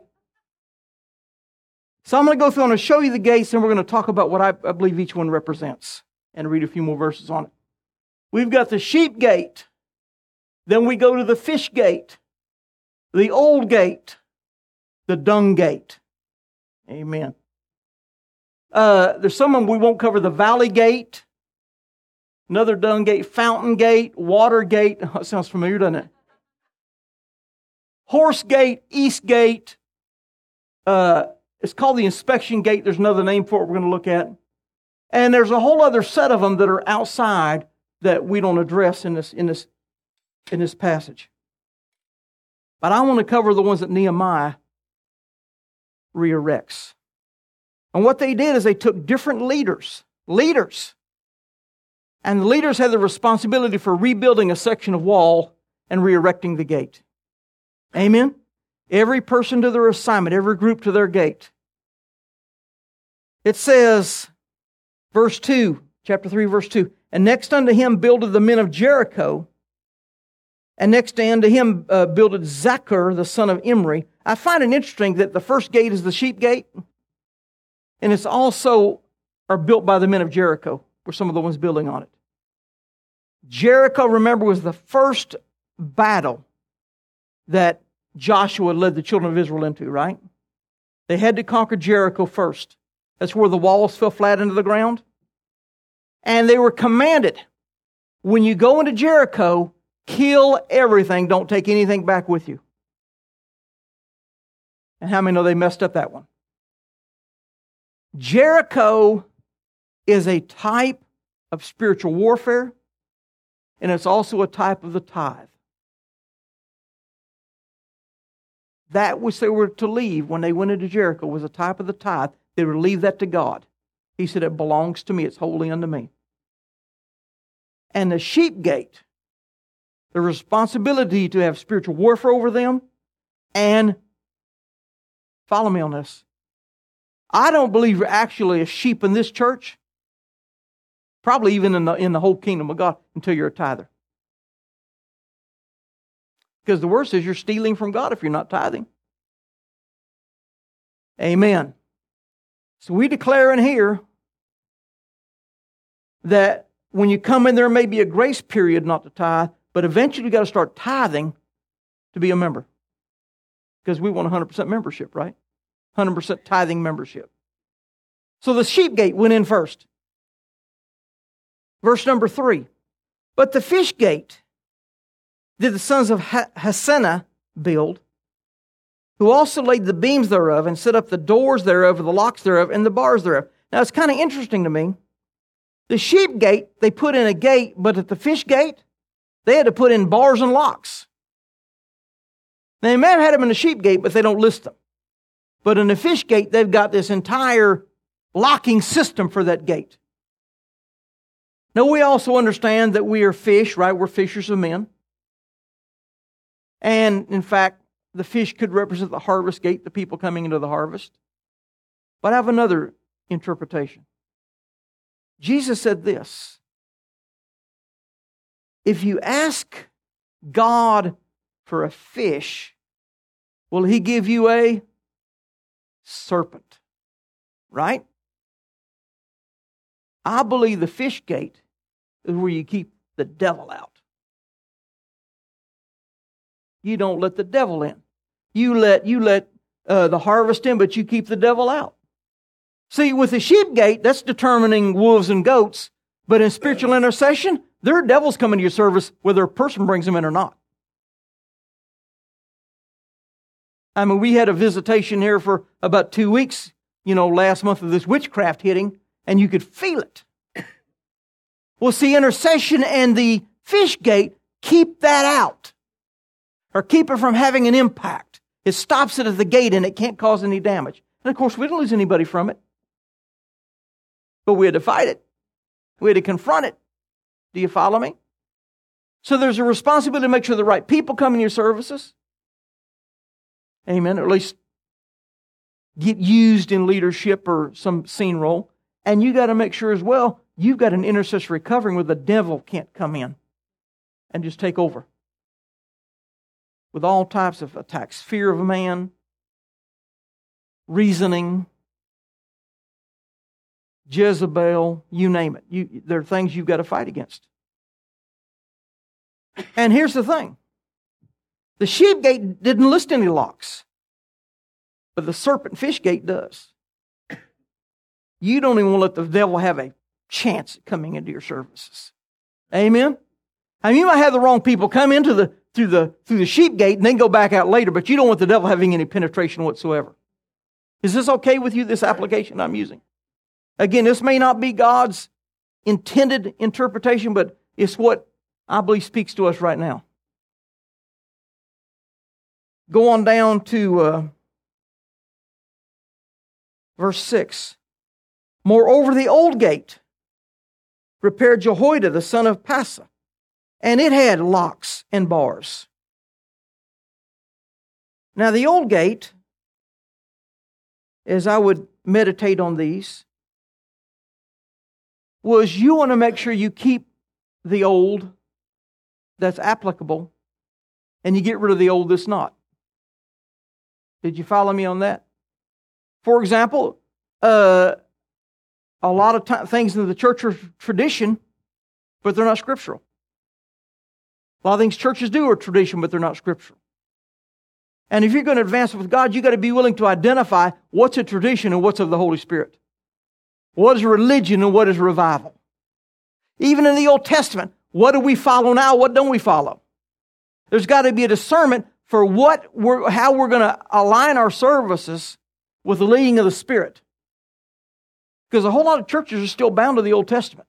So I'm going to go through and I'll show you the gates, and we're going to talk about what I, I believe each one represents and read a few more verses on it. We've got the sheep gate. Then we go to the fish gate, the old gate, the dung gate. Amen. Uh, there's some of them we won't cover. The valley gate, another dung gate, fountain gate, water gate. Oh, it sounds familiar, doesn't it? Horse gate, east gate. Uh, it's called the inspection gate. There's another name for it we're going to look at. And there's a whole other set of them that are outside that we don't address in this, in this, in this passage. But I want to cover the ones that Nehemiah re-erects. And what they did is they took different leaders, leaders, and the leaders had the responsibility for rebuilding a section of wall and re-erecting the gate. Amen? Every person to their assignment, every group to their gate. It says, verse two, chapter three, verse two, and next unto him builded the men of Jericho, and next unto him uh, builded Zachar, the son of Imri. I find it interesting that the first gate is the sheep gate, and it's also are built by the men of Jericho, were some of the ones building on it. Jericho, remember, was the first battle that Joshua led the children of Israel into, right? They had to conquer Jericho first. That's where the walls fell flat into the ground. And they were commanded, when you go into Jericho, kill everything, don't take anything back with you. And how many know they messed up that one? Jericho is a type of spiritual warfare, and it's also a type of the tithe. That which they were to leave when they went into Jericho was a type of the tithe. They were to leave that to God. He said, it belongs to me. It's holy unto me. And the sheep gate, the responsibility to have spiritual warfare over them, and follow me on this. I don't believe you're actually a sheep in this church, probably even in the, in the whole kingdom of God, until you're a tither. Because the word says you're stealing from God if you're not tithing. Amen. So we declare in here that when you come in, there may be a grace period not to tithe, but eventually you've got to start tithing to be a member. Because we want one hundred percent membership, right? one hundred percent tithing membership. So the sheep gate went in first. Verse number three. But the fish gate did the sons of Hassenaah build, who also laid the beams thereof, and set up the doors thereof, the locks thereof, and the bars thereof. Now it's kind of interesting to me. The sheep gate, they put in a gate, but at the fish gate, they had to put in bars and locks. Now, they may have had them in the sheep gate, but they don't list them. But in the fish gate, they've got this entire locking system for that gate. Now, we also understand that we are fish, right? We're fishers of men. And, in fact, the fish could represent the harvest gate, the people coming into the harvest. But I have another interpretation. Jesus said this: if you ask God for a fish, will He give you a serpent? Right? I believe the fish gate is where you keep the devil out. You don't let the devil in. You let you let uh, the harvest in, but you keep the devil out. See, with the sheep gate, that's determining wolves and goats. But in spiritual intercession, there are devils coming to your service whether a person brings them in or not. I mean, we had a visitation here for about two weeks, you know, last month of this witchcraft hitting, and you could feel it. Well, see, intercession and the fish gate keep that out, or keep it from having an impact. It stops it at the gate and it can't cause any damage. And of course, we didn't lose anybody from it. But we had to fight it. We had to confront it. Do you follow me? So there's a responsibility to make sure the right people come in your services. Amen. Or at least get used in leadership or some scene role. And you got to make sure as well, you've got an intercessory covering where the devil can't come in and just take over. With all types of attacks. Fear of man, reasoning, Jezebel, you name it. You, there are things you've got to fight against. And here's the thing. The sheep gate didn't list any locks, but the serpent fish gate does. You don't even want to let the devil have a chance at coming into your services. Amen? I mean, you might have the wrong people come into the through the through the sheep gate and then go back out later, but you don't want the devil having any penetration whatsoever. Is this okay with you, this application I'm using? Again, this may not be God's intended interpretation, but it's what I believe speaks to us right now. Go on down to uh, verse six. Moreover, the old gate repaired Jehoiada, the son of Passa, and it had locks and bars. Now, the old gate, as I would meditate on these, was you want to make sure you keep the old that's applicable and you get rid of the old that's not. Did you follow me on that? For example, uh, a lot of t- things in the church are tradition, but they're not scriptural. A lot of things churches do are tradition, but they're not scriptural. And if you're going to advance with God, you've got to be willing to identify what's a tradition and what's of the Holy Spirit. What is religion and what is revival? Even in the Old Testament, what do we follow now? What don't we follow? There's got to be a discernment for what we're, how we're going to align our services with the leading of the Spirit. Because a whole lot of churches are still bound to the Old Testament.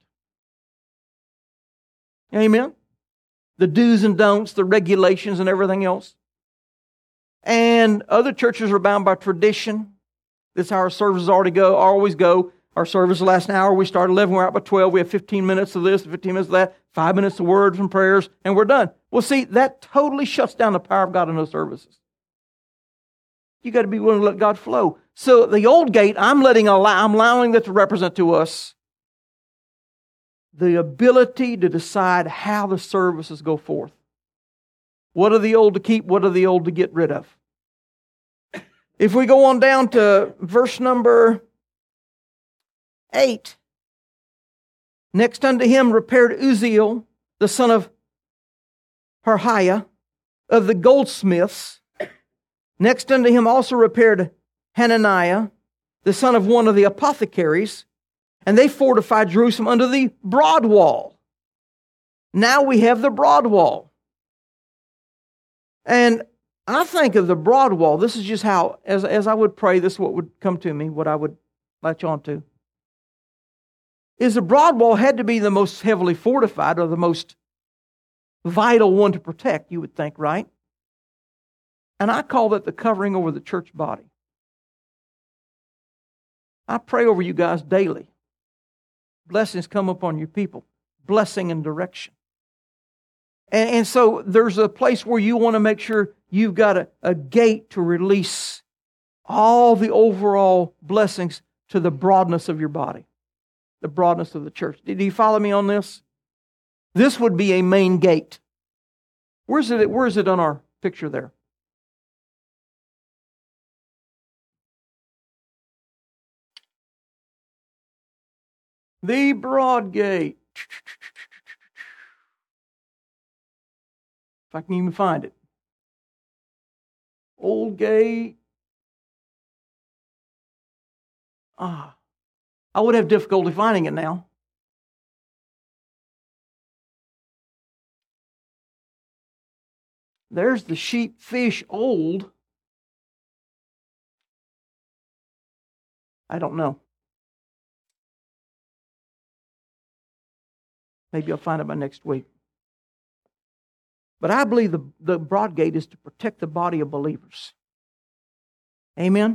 Amen? The do's and don'ts, the regulations and everything else. And other churches are bound by tradition. This is how our services already go, always go. Our service lasts an hour. We start at eleven, we're out by twelve. We have fifteen minutes of this, fifteen minutes of that, five minutes of words and prayers, and we're done. Well, see, that totally shuts down the power of God in those services. You got to be willing to let God flow. So the old gate, I'm letting allow, I'm allowing that to represent to us the ability to decide how the services go forth. What are the old to keep? What are the old to get rid of? If we go on down to verse number eight. Next unto him repaired Uzziel, the son of Harhiah, of the goldsmiths. Next unto him also repaired Hananiah, the son of one of the apothecaries, and they fortified Jerusalem under the broad wall. Now we have the broad wall. And I think of the broad wall, this is just how, as, as I would pray, this is what would come to me, what I would latch on to. Is the broad wall had to be the most heavily fortified or the most vital one to protect, you would think, right? And I call that the covering over the church body. I pray over you guys daily. Blessings come upon your people. Blessing and direction. And, and so there's a place where you want to make sure you've got a, a gate to release all the overall blessings to the broadness of your body. The broadness of the church. Did you follow me on this? This would be a main gate. Where's it, where is it on our picture there? The broad gate. If I can even find it. Old gate. Ah. I would have difficulty finding it now. There's the sheep, fish, old. I don't know. Maybe I'll find it by next week. But I believe the, the broad gate is to protect the body of believers. Amen?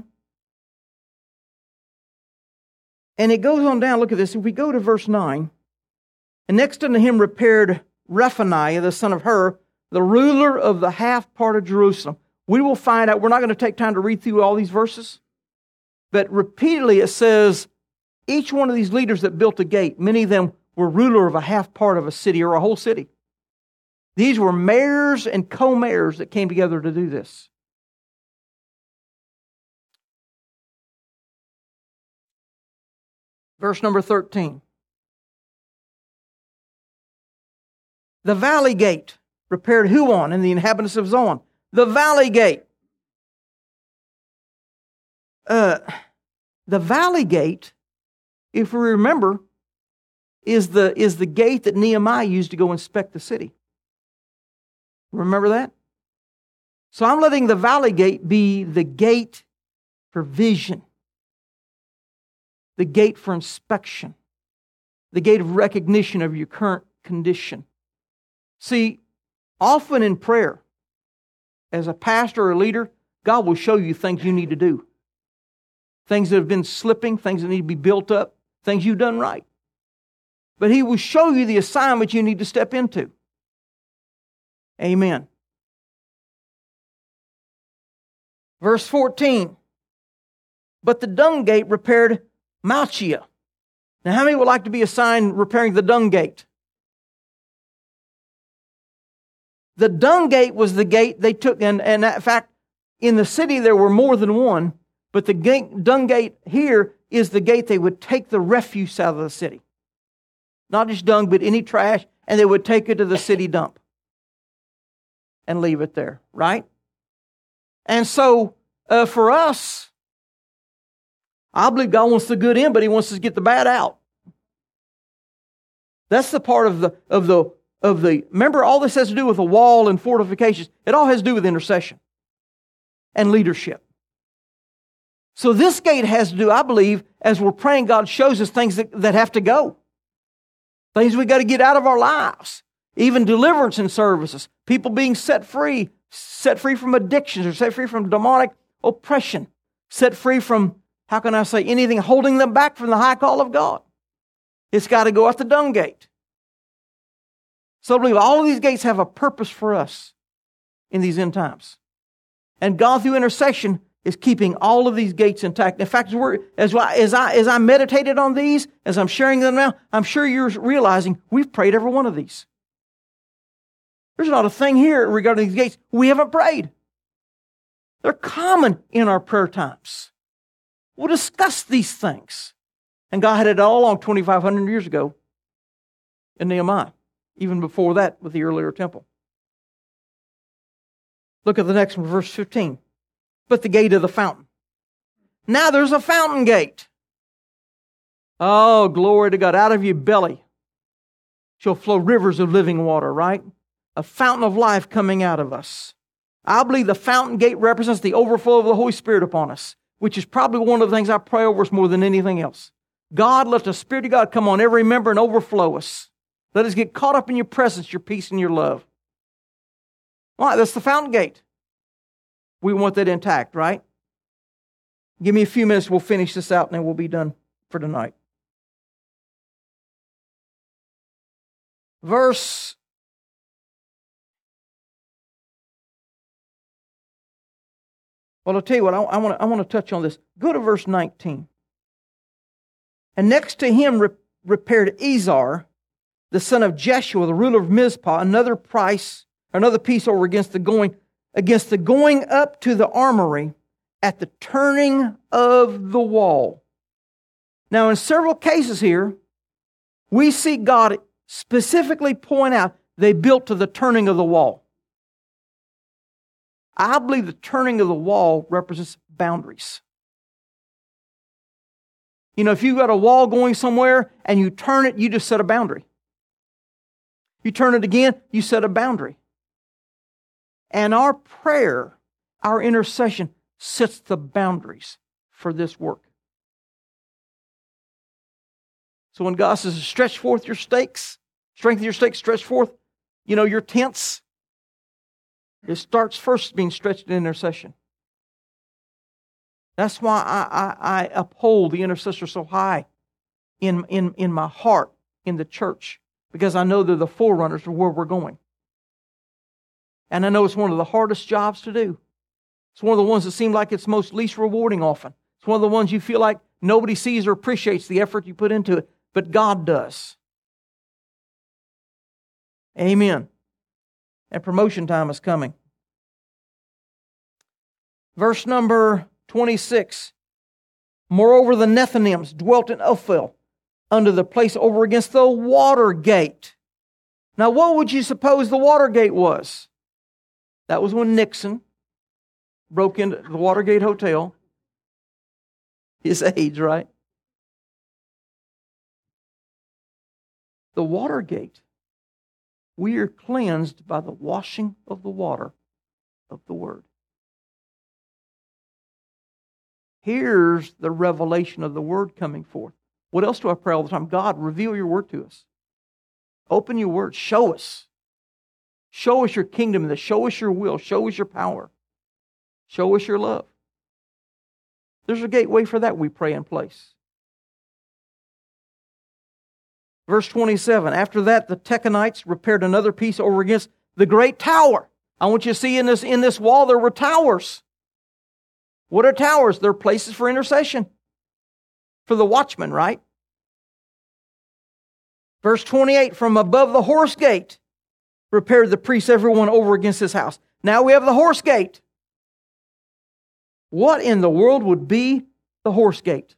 And it goes on down, look at this. If we go to verse nine, and next unto him repaired Rephaniah, the son of Hur, the ruler of the half part of Jerusalem. We will find out, we're not going to take time to read through all these verses, but repeatedly it says, each one of these leaders that built a gate, many of them were ruler of a half part of a city or a whole city. These were mayors and co-mayors that came together to do this. Verse number thirteen. The valley gate repaired Huon and the inhabitants of Zoan. The valley gate. Uh, the valley gate, if we remember, is the, is the gate that Nehemiah used to go inspect the city. Remember that? So I'm letting the valley gate be the gate for vision. The gate for inspection. The gate of recognition of your current condition. See, often in prayer, as a pastor or a leader, God will show you things you need to do. Things that have been slipping, things that need to be built up, things you've done right. But He will show you the assignment you need to step into. Amen. Verse fourteen. But the dung gate repaired Malchia. Now, how many would like to be assigned repairing the dung gate? The dung gate was the gate they took, and, and in fact, in the city there were more than one, but the gate, dung gate here is the gate they would take the refuse out of the city. Not just dung, but any trash, and they would take it to the city dump and leave it there, right? And so, uh, for us, I believe God wants the good in, but He wants us to get the bad out. That's the part of the of the of the. Remember, all this has to do with a wall and fortifications. It all has to do with intercession and leadership. So this gate has to do, I believe, as we're praying, God shows us things that, that have to go. Things we got to get out of our lives. Even deliverance in services. People being set free, set free from addictions or set free from demonic oppression. Set free from, how can I say, anything holding them back from the high call of God. It's got to go out the dung gate. So I believe all of these gates have a purpose for us in these end times. And God, through intercession, is keeping all of these gates intact. In fact, as, we're, as, I, as, I, as I meditated on these, as I'm sharing them now, I'm sure you're realizing we've prayed every one of these. There's not a thing here regarding these gates we haven't prayed. They're common in our prayer times. We'll discuss these things. And God had it all along twenty-five hundred years ago in Nehemiah, even before that with the earlier temple. Look at the next one, verse fifteen. But the gate of the fountain. Now there's a fountain gate. Oh, glory to God. Out of your belly shall flow rivers of living water, right? A fountain of life coming out of us. I believe the fountain gate represents the overflow of the Holy Spirit upon us, which is probably one of the things I pray over us more than anything else. God, let the Spirit of God come on every member and overflow us. Let us get caught up in your presence, your peace, and your love. All right, that's the fountain gate. We want that intact, right? Give me a few minutes, we'll finish this out, and then we'll be done for tonight. Verse Well, I'll tell you what, I, I want to I want to touch on this. Go to verse nineteen. And next to him re- repaired Ezar, the son of Jeshua, the ruler of Mizpah, another price, another piece over against the going, against the going up to the armory at the turning of the wall. Now, in several cases here, we see God specifically point out they built to the turning of the wall. I believe the turning of the wall represents boundaries. You know, if you've got a wall going somewhere and you turn it, you just set a boundary. You turn it again, you set a boundary. And our prayer, our intercession, sets the boundaries for this work. So when God says, stretch forth your stakes, strengthen your stakes, stretch forth, you know, your tents, it starts first being stretched in intercession. That's why I, I, I uphold the intercessor so high in, in, in my heart, in the church, because I know they're the forerunners of where we're going. And I know it's one of the hardest jobs to do. It's one of the ones that seem like it's most least rewarding often. It's one of the ones you feel like nobody sees or appreciates the effort you put into it, but God does. Amen. And promotion time is coming. Verse number twenty-six. Moreover, the Nethinims dwelt in Ophel, under the place over against the water gate. Now, what would you suppose the water gate was? That was when Nixon broke into the Watergate Hotel. His age, right? The water gate. We are cleansed by the washing of the water of the Word. Here's the revelation of the Word coming forth. What else do I pray all the time? God, reveal your Word to us. Open your Word. Show us. Show us your kingdom. Show us your will. Show us your power. Show us your love. There's a gateway for that we pray in place. Verse twenty-seven, after that the Techonites repaired another piece over against the great tower. I want you to see in this, in this wall there were towers. What are towers? They're places for intercession. For the watchman, right? Verse twenty-eight, from above the horse gate, prepared the priest everyone over against his house. Now we have the horse gate. What in the world would be the horse gate?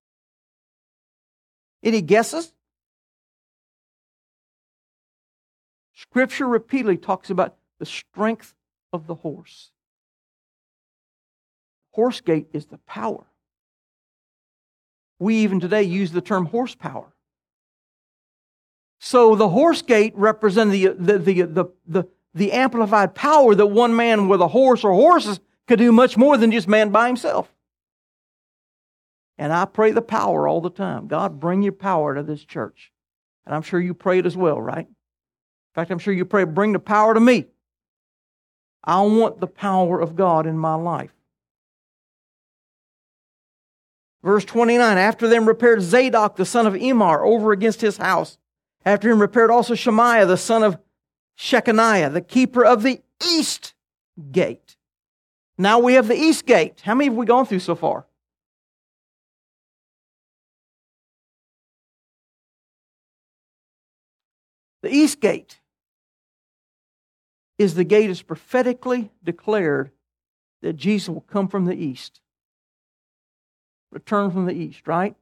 Any guesses? Scripture repeatedly talks about the strength of the horse. Horse gate is the power. We even today use the term horsepower. So the horse gate represents the, the, the, the, the, the amplified power that one man with a horse or horses could do much more than just man by himself. And I pray the power all the time. God, bring your power to this church. And I'm sure you pray it as well, right? In fact, I'm sure you pray, bring the power to me. I want the power of God in my life. Verse twenty-nine, after them repaired Zadok, the son of Emar, over against his house. After him repaired also Shemaiah, the son of Shechaniah, the keeper of the east gate. Now we have the east gate. How many have we gone through so far? The east gate is the gate is prophetically declared that Jesus will come from the east. Return from the east, right?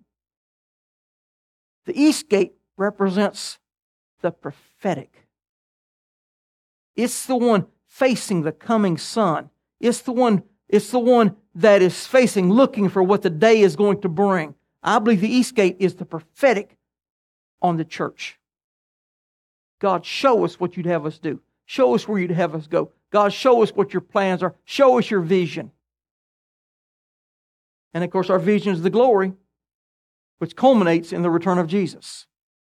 The east gate represents the prophetic. It's the one facing the coming sun. It's the one, it's the one that is facing, looking for what the day is going to bring. I believe the east gate is the prophetic on the church. God, show us what you'd have us do. Show us where you'd have us go. God, show us what your plans are. Show us your vision. And of course, our vision is the glory, which culminates in the return of Jesus.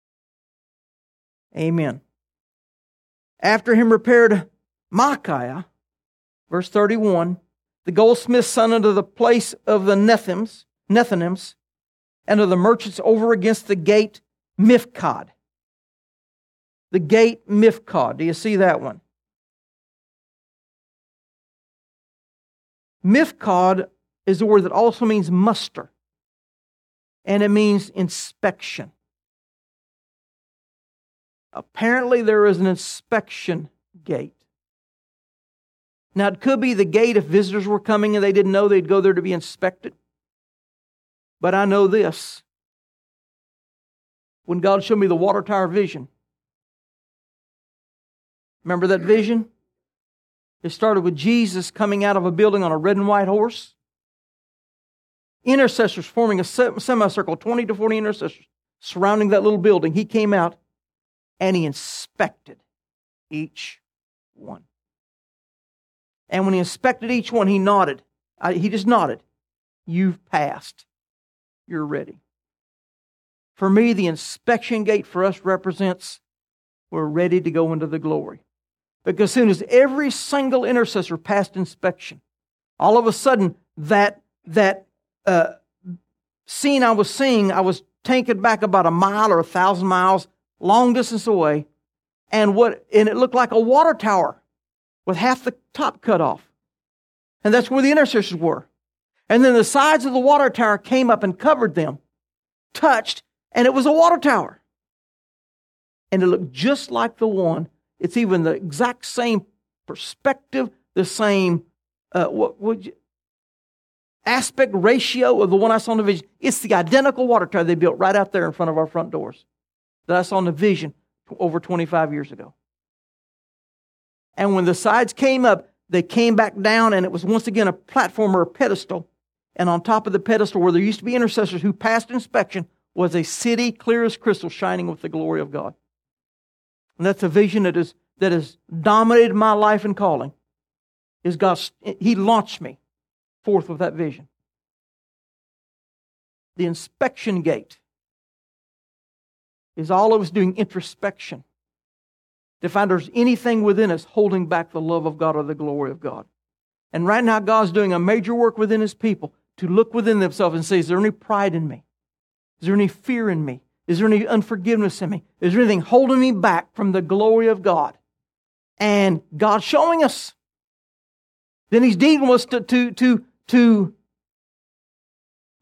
Amen. After him repaired Micaiah, verse thirty-one, the goldsmith's son unto the place of the Nethinims, Nethinims, and of the merchants over against the gate Mifkad. The gate Mifkad. Do you see that one? Mifkad is a word that also means muster. And it means inspection. Apparently there is an inspection gate. Now it could be the gate if visitors were coming and they didn't know they'd go there to be inspected. But I know this. When God showed me the water tower vision. Remember that vision? It started with Jesus coming out of a building on a red and white horse. Intercessors forming a semicircle, twenty to forty intercessors surrounding that little building. He came out and he inspected each one. And when he inspected each one, he nodded. He just nodded. You've passed. You're ready. For me, the inspection gate for us represents we're ready to go into the glory. Because as soon as every single intercessor passed inspection, all of a sudden that that uh, scene I was seeing, I was taken back about a mile or a thousand miles, long distance away, and what and it looked like a water tower with half the top cut off. And that's where the intercessors were. And then the sides of the water tower came up and covered them, touched, and it was a water tower. And it looked just like the one. It's even the exact same perspective, the same uh, what would you, aspect ratio of the one I saw in the vision. It's the identical water tower they built right out there in front of our front doors that I saw in the vision over twenty-five years ago. And when the sides came up, they came back down, and it was once again a platform or a pedestal. And on top of the pedestal, where there used to be intercessors who passed inspection, was a city clear as crystal, shining with the glory of God. And that's a vision that is that has dominated my life and calling. Is God? He launched me forth with that vision. The inspection gate is all of us doing introspection to find there's anything within us holding back the love of God or the glory of God. And right now, God's doing a major work within His people to look within themselves and say, is there any pride in me? Is there any fear in me? Is there any unforgiveness in me? Is there anything holding me back from the glory of God? And God's showing us. Then He's dealing with us to, to, to, to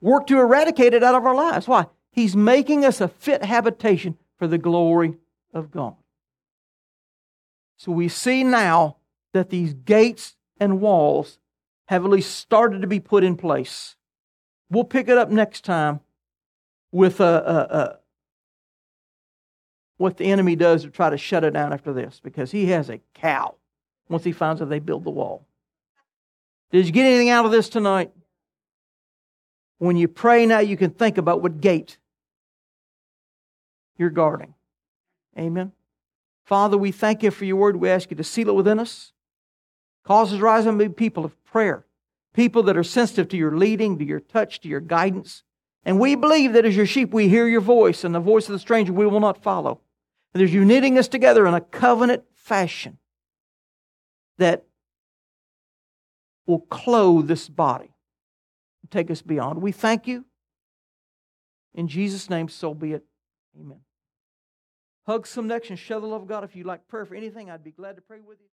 work to eradicate it out of our lives. Why? He's making us a fit habitation for the glory of God. So we see now that these gates and walls have at least started to be put in place. We'll pick it up next time with uh, uh, uh, what the enemy does to try to shut it down after this, because he has a cow once he finds out they build the wall. Did you get anything out of this tonight? When you pray now, you can think about what gate you're guarding. Amen. Father, we thank you for your word. We ask you to seal it within us. Cause us to rise and be people of prayer. People that are sensitive to your leading, to your touch, to your guidance. And we believe that as your sheep, we hear your voice, and the voice of the stranger we will not follow. And there's you knitting us together in a covenant fashion that will clothe this body, take us beyond. We thank you. In Jesus' name, so be it. Amen. Hug some next and show the love of God. If you'd like prayer for anything, I'd be glad to pray with you.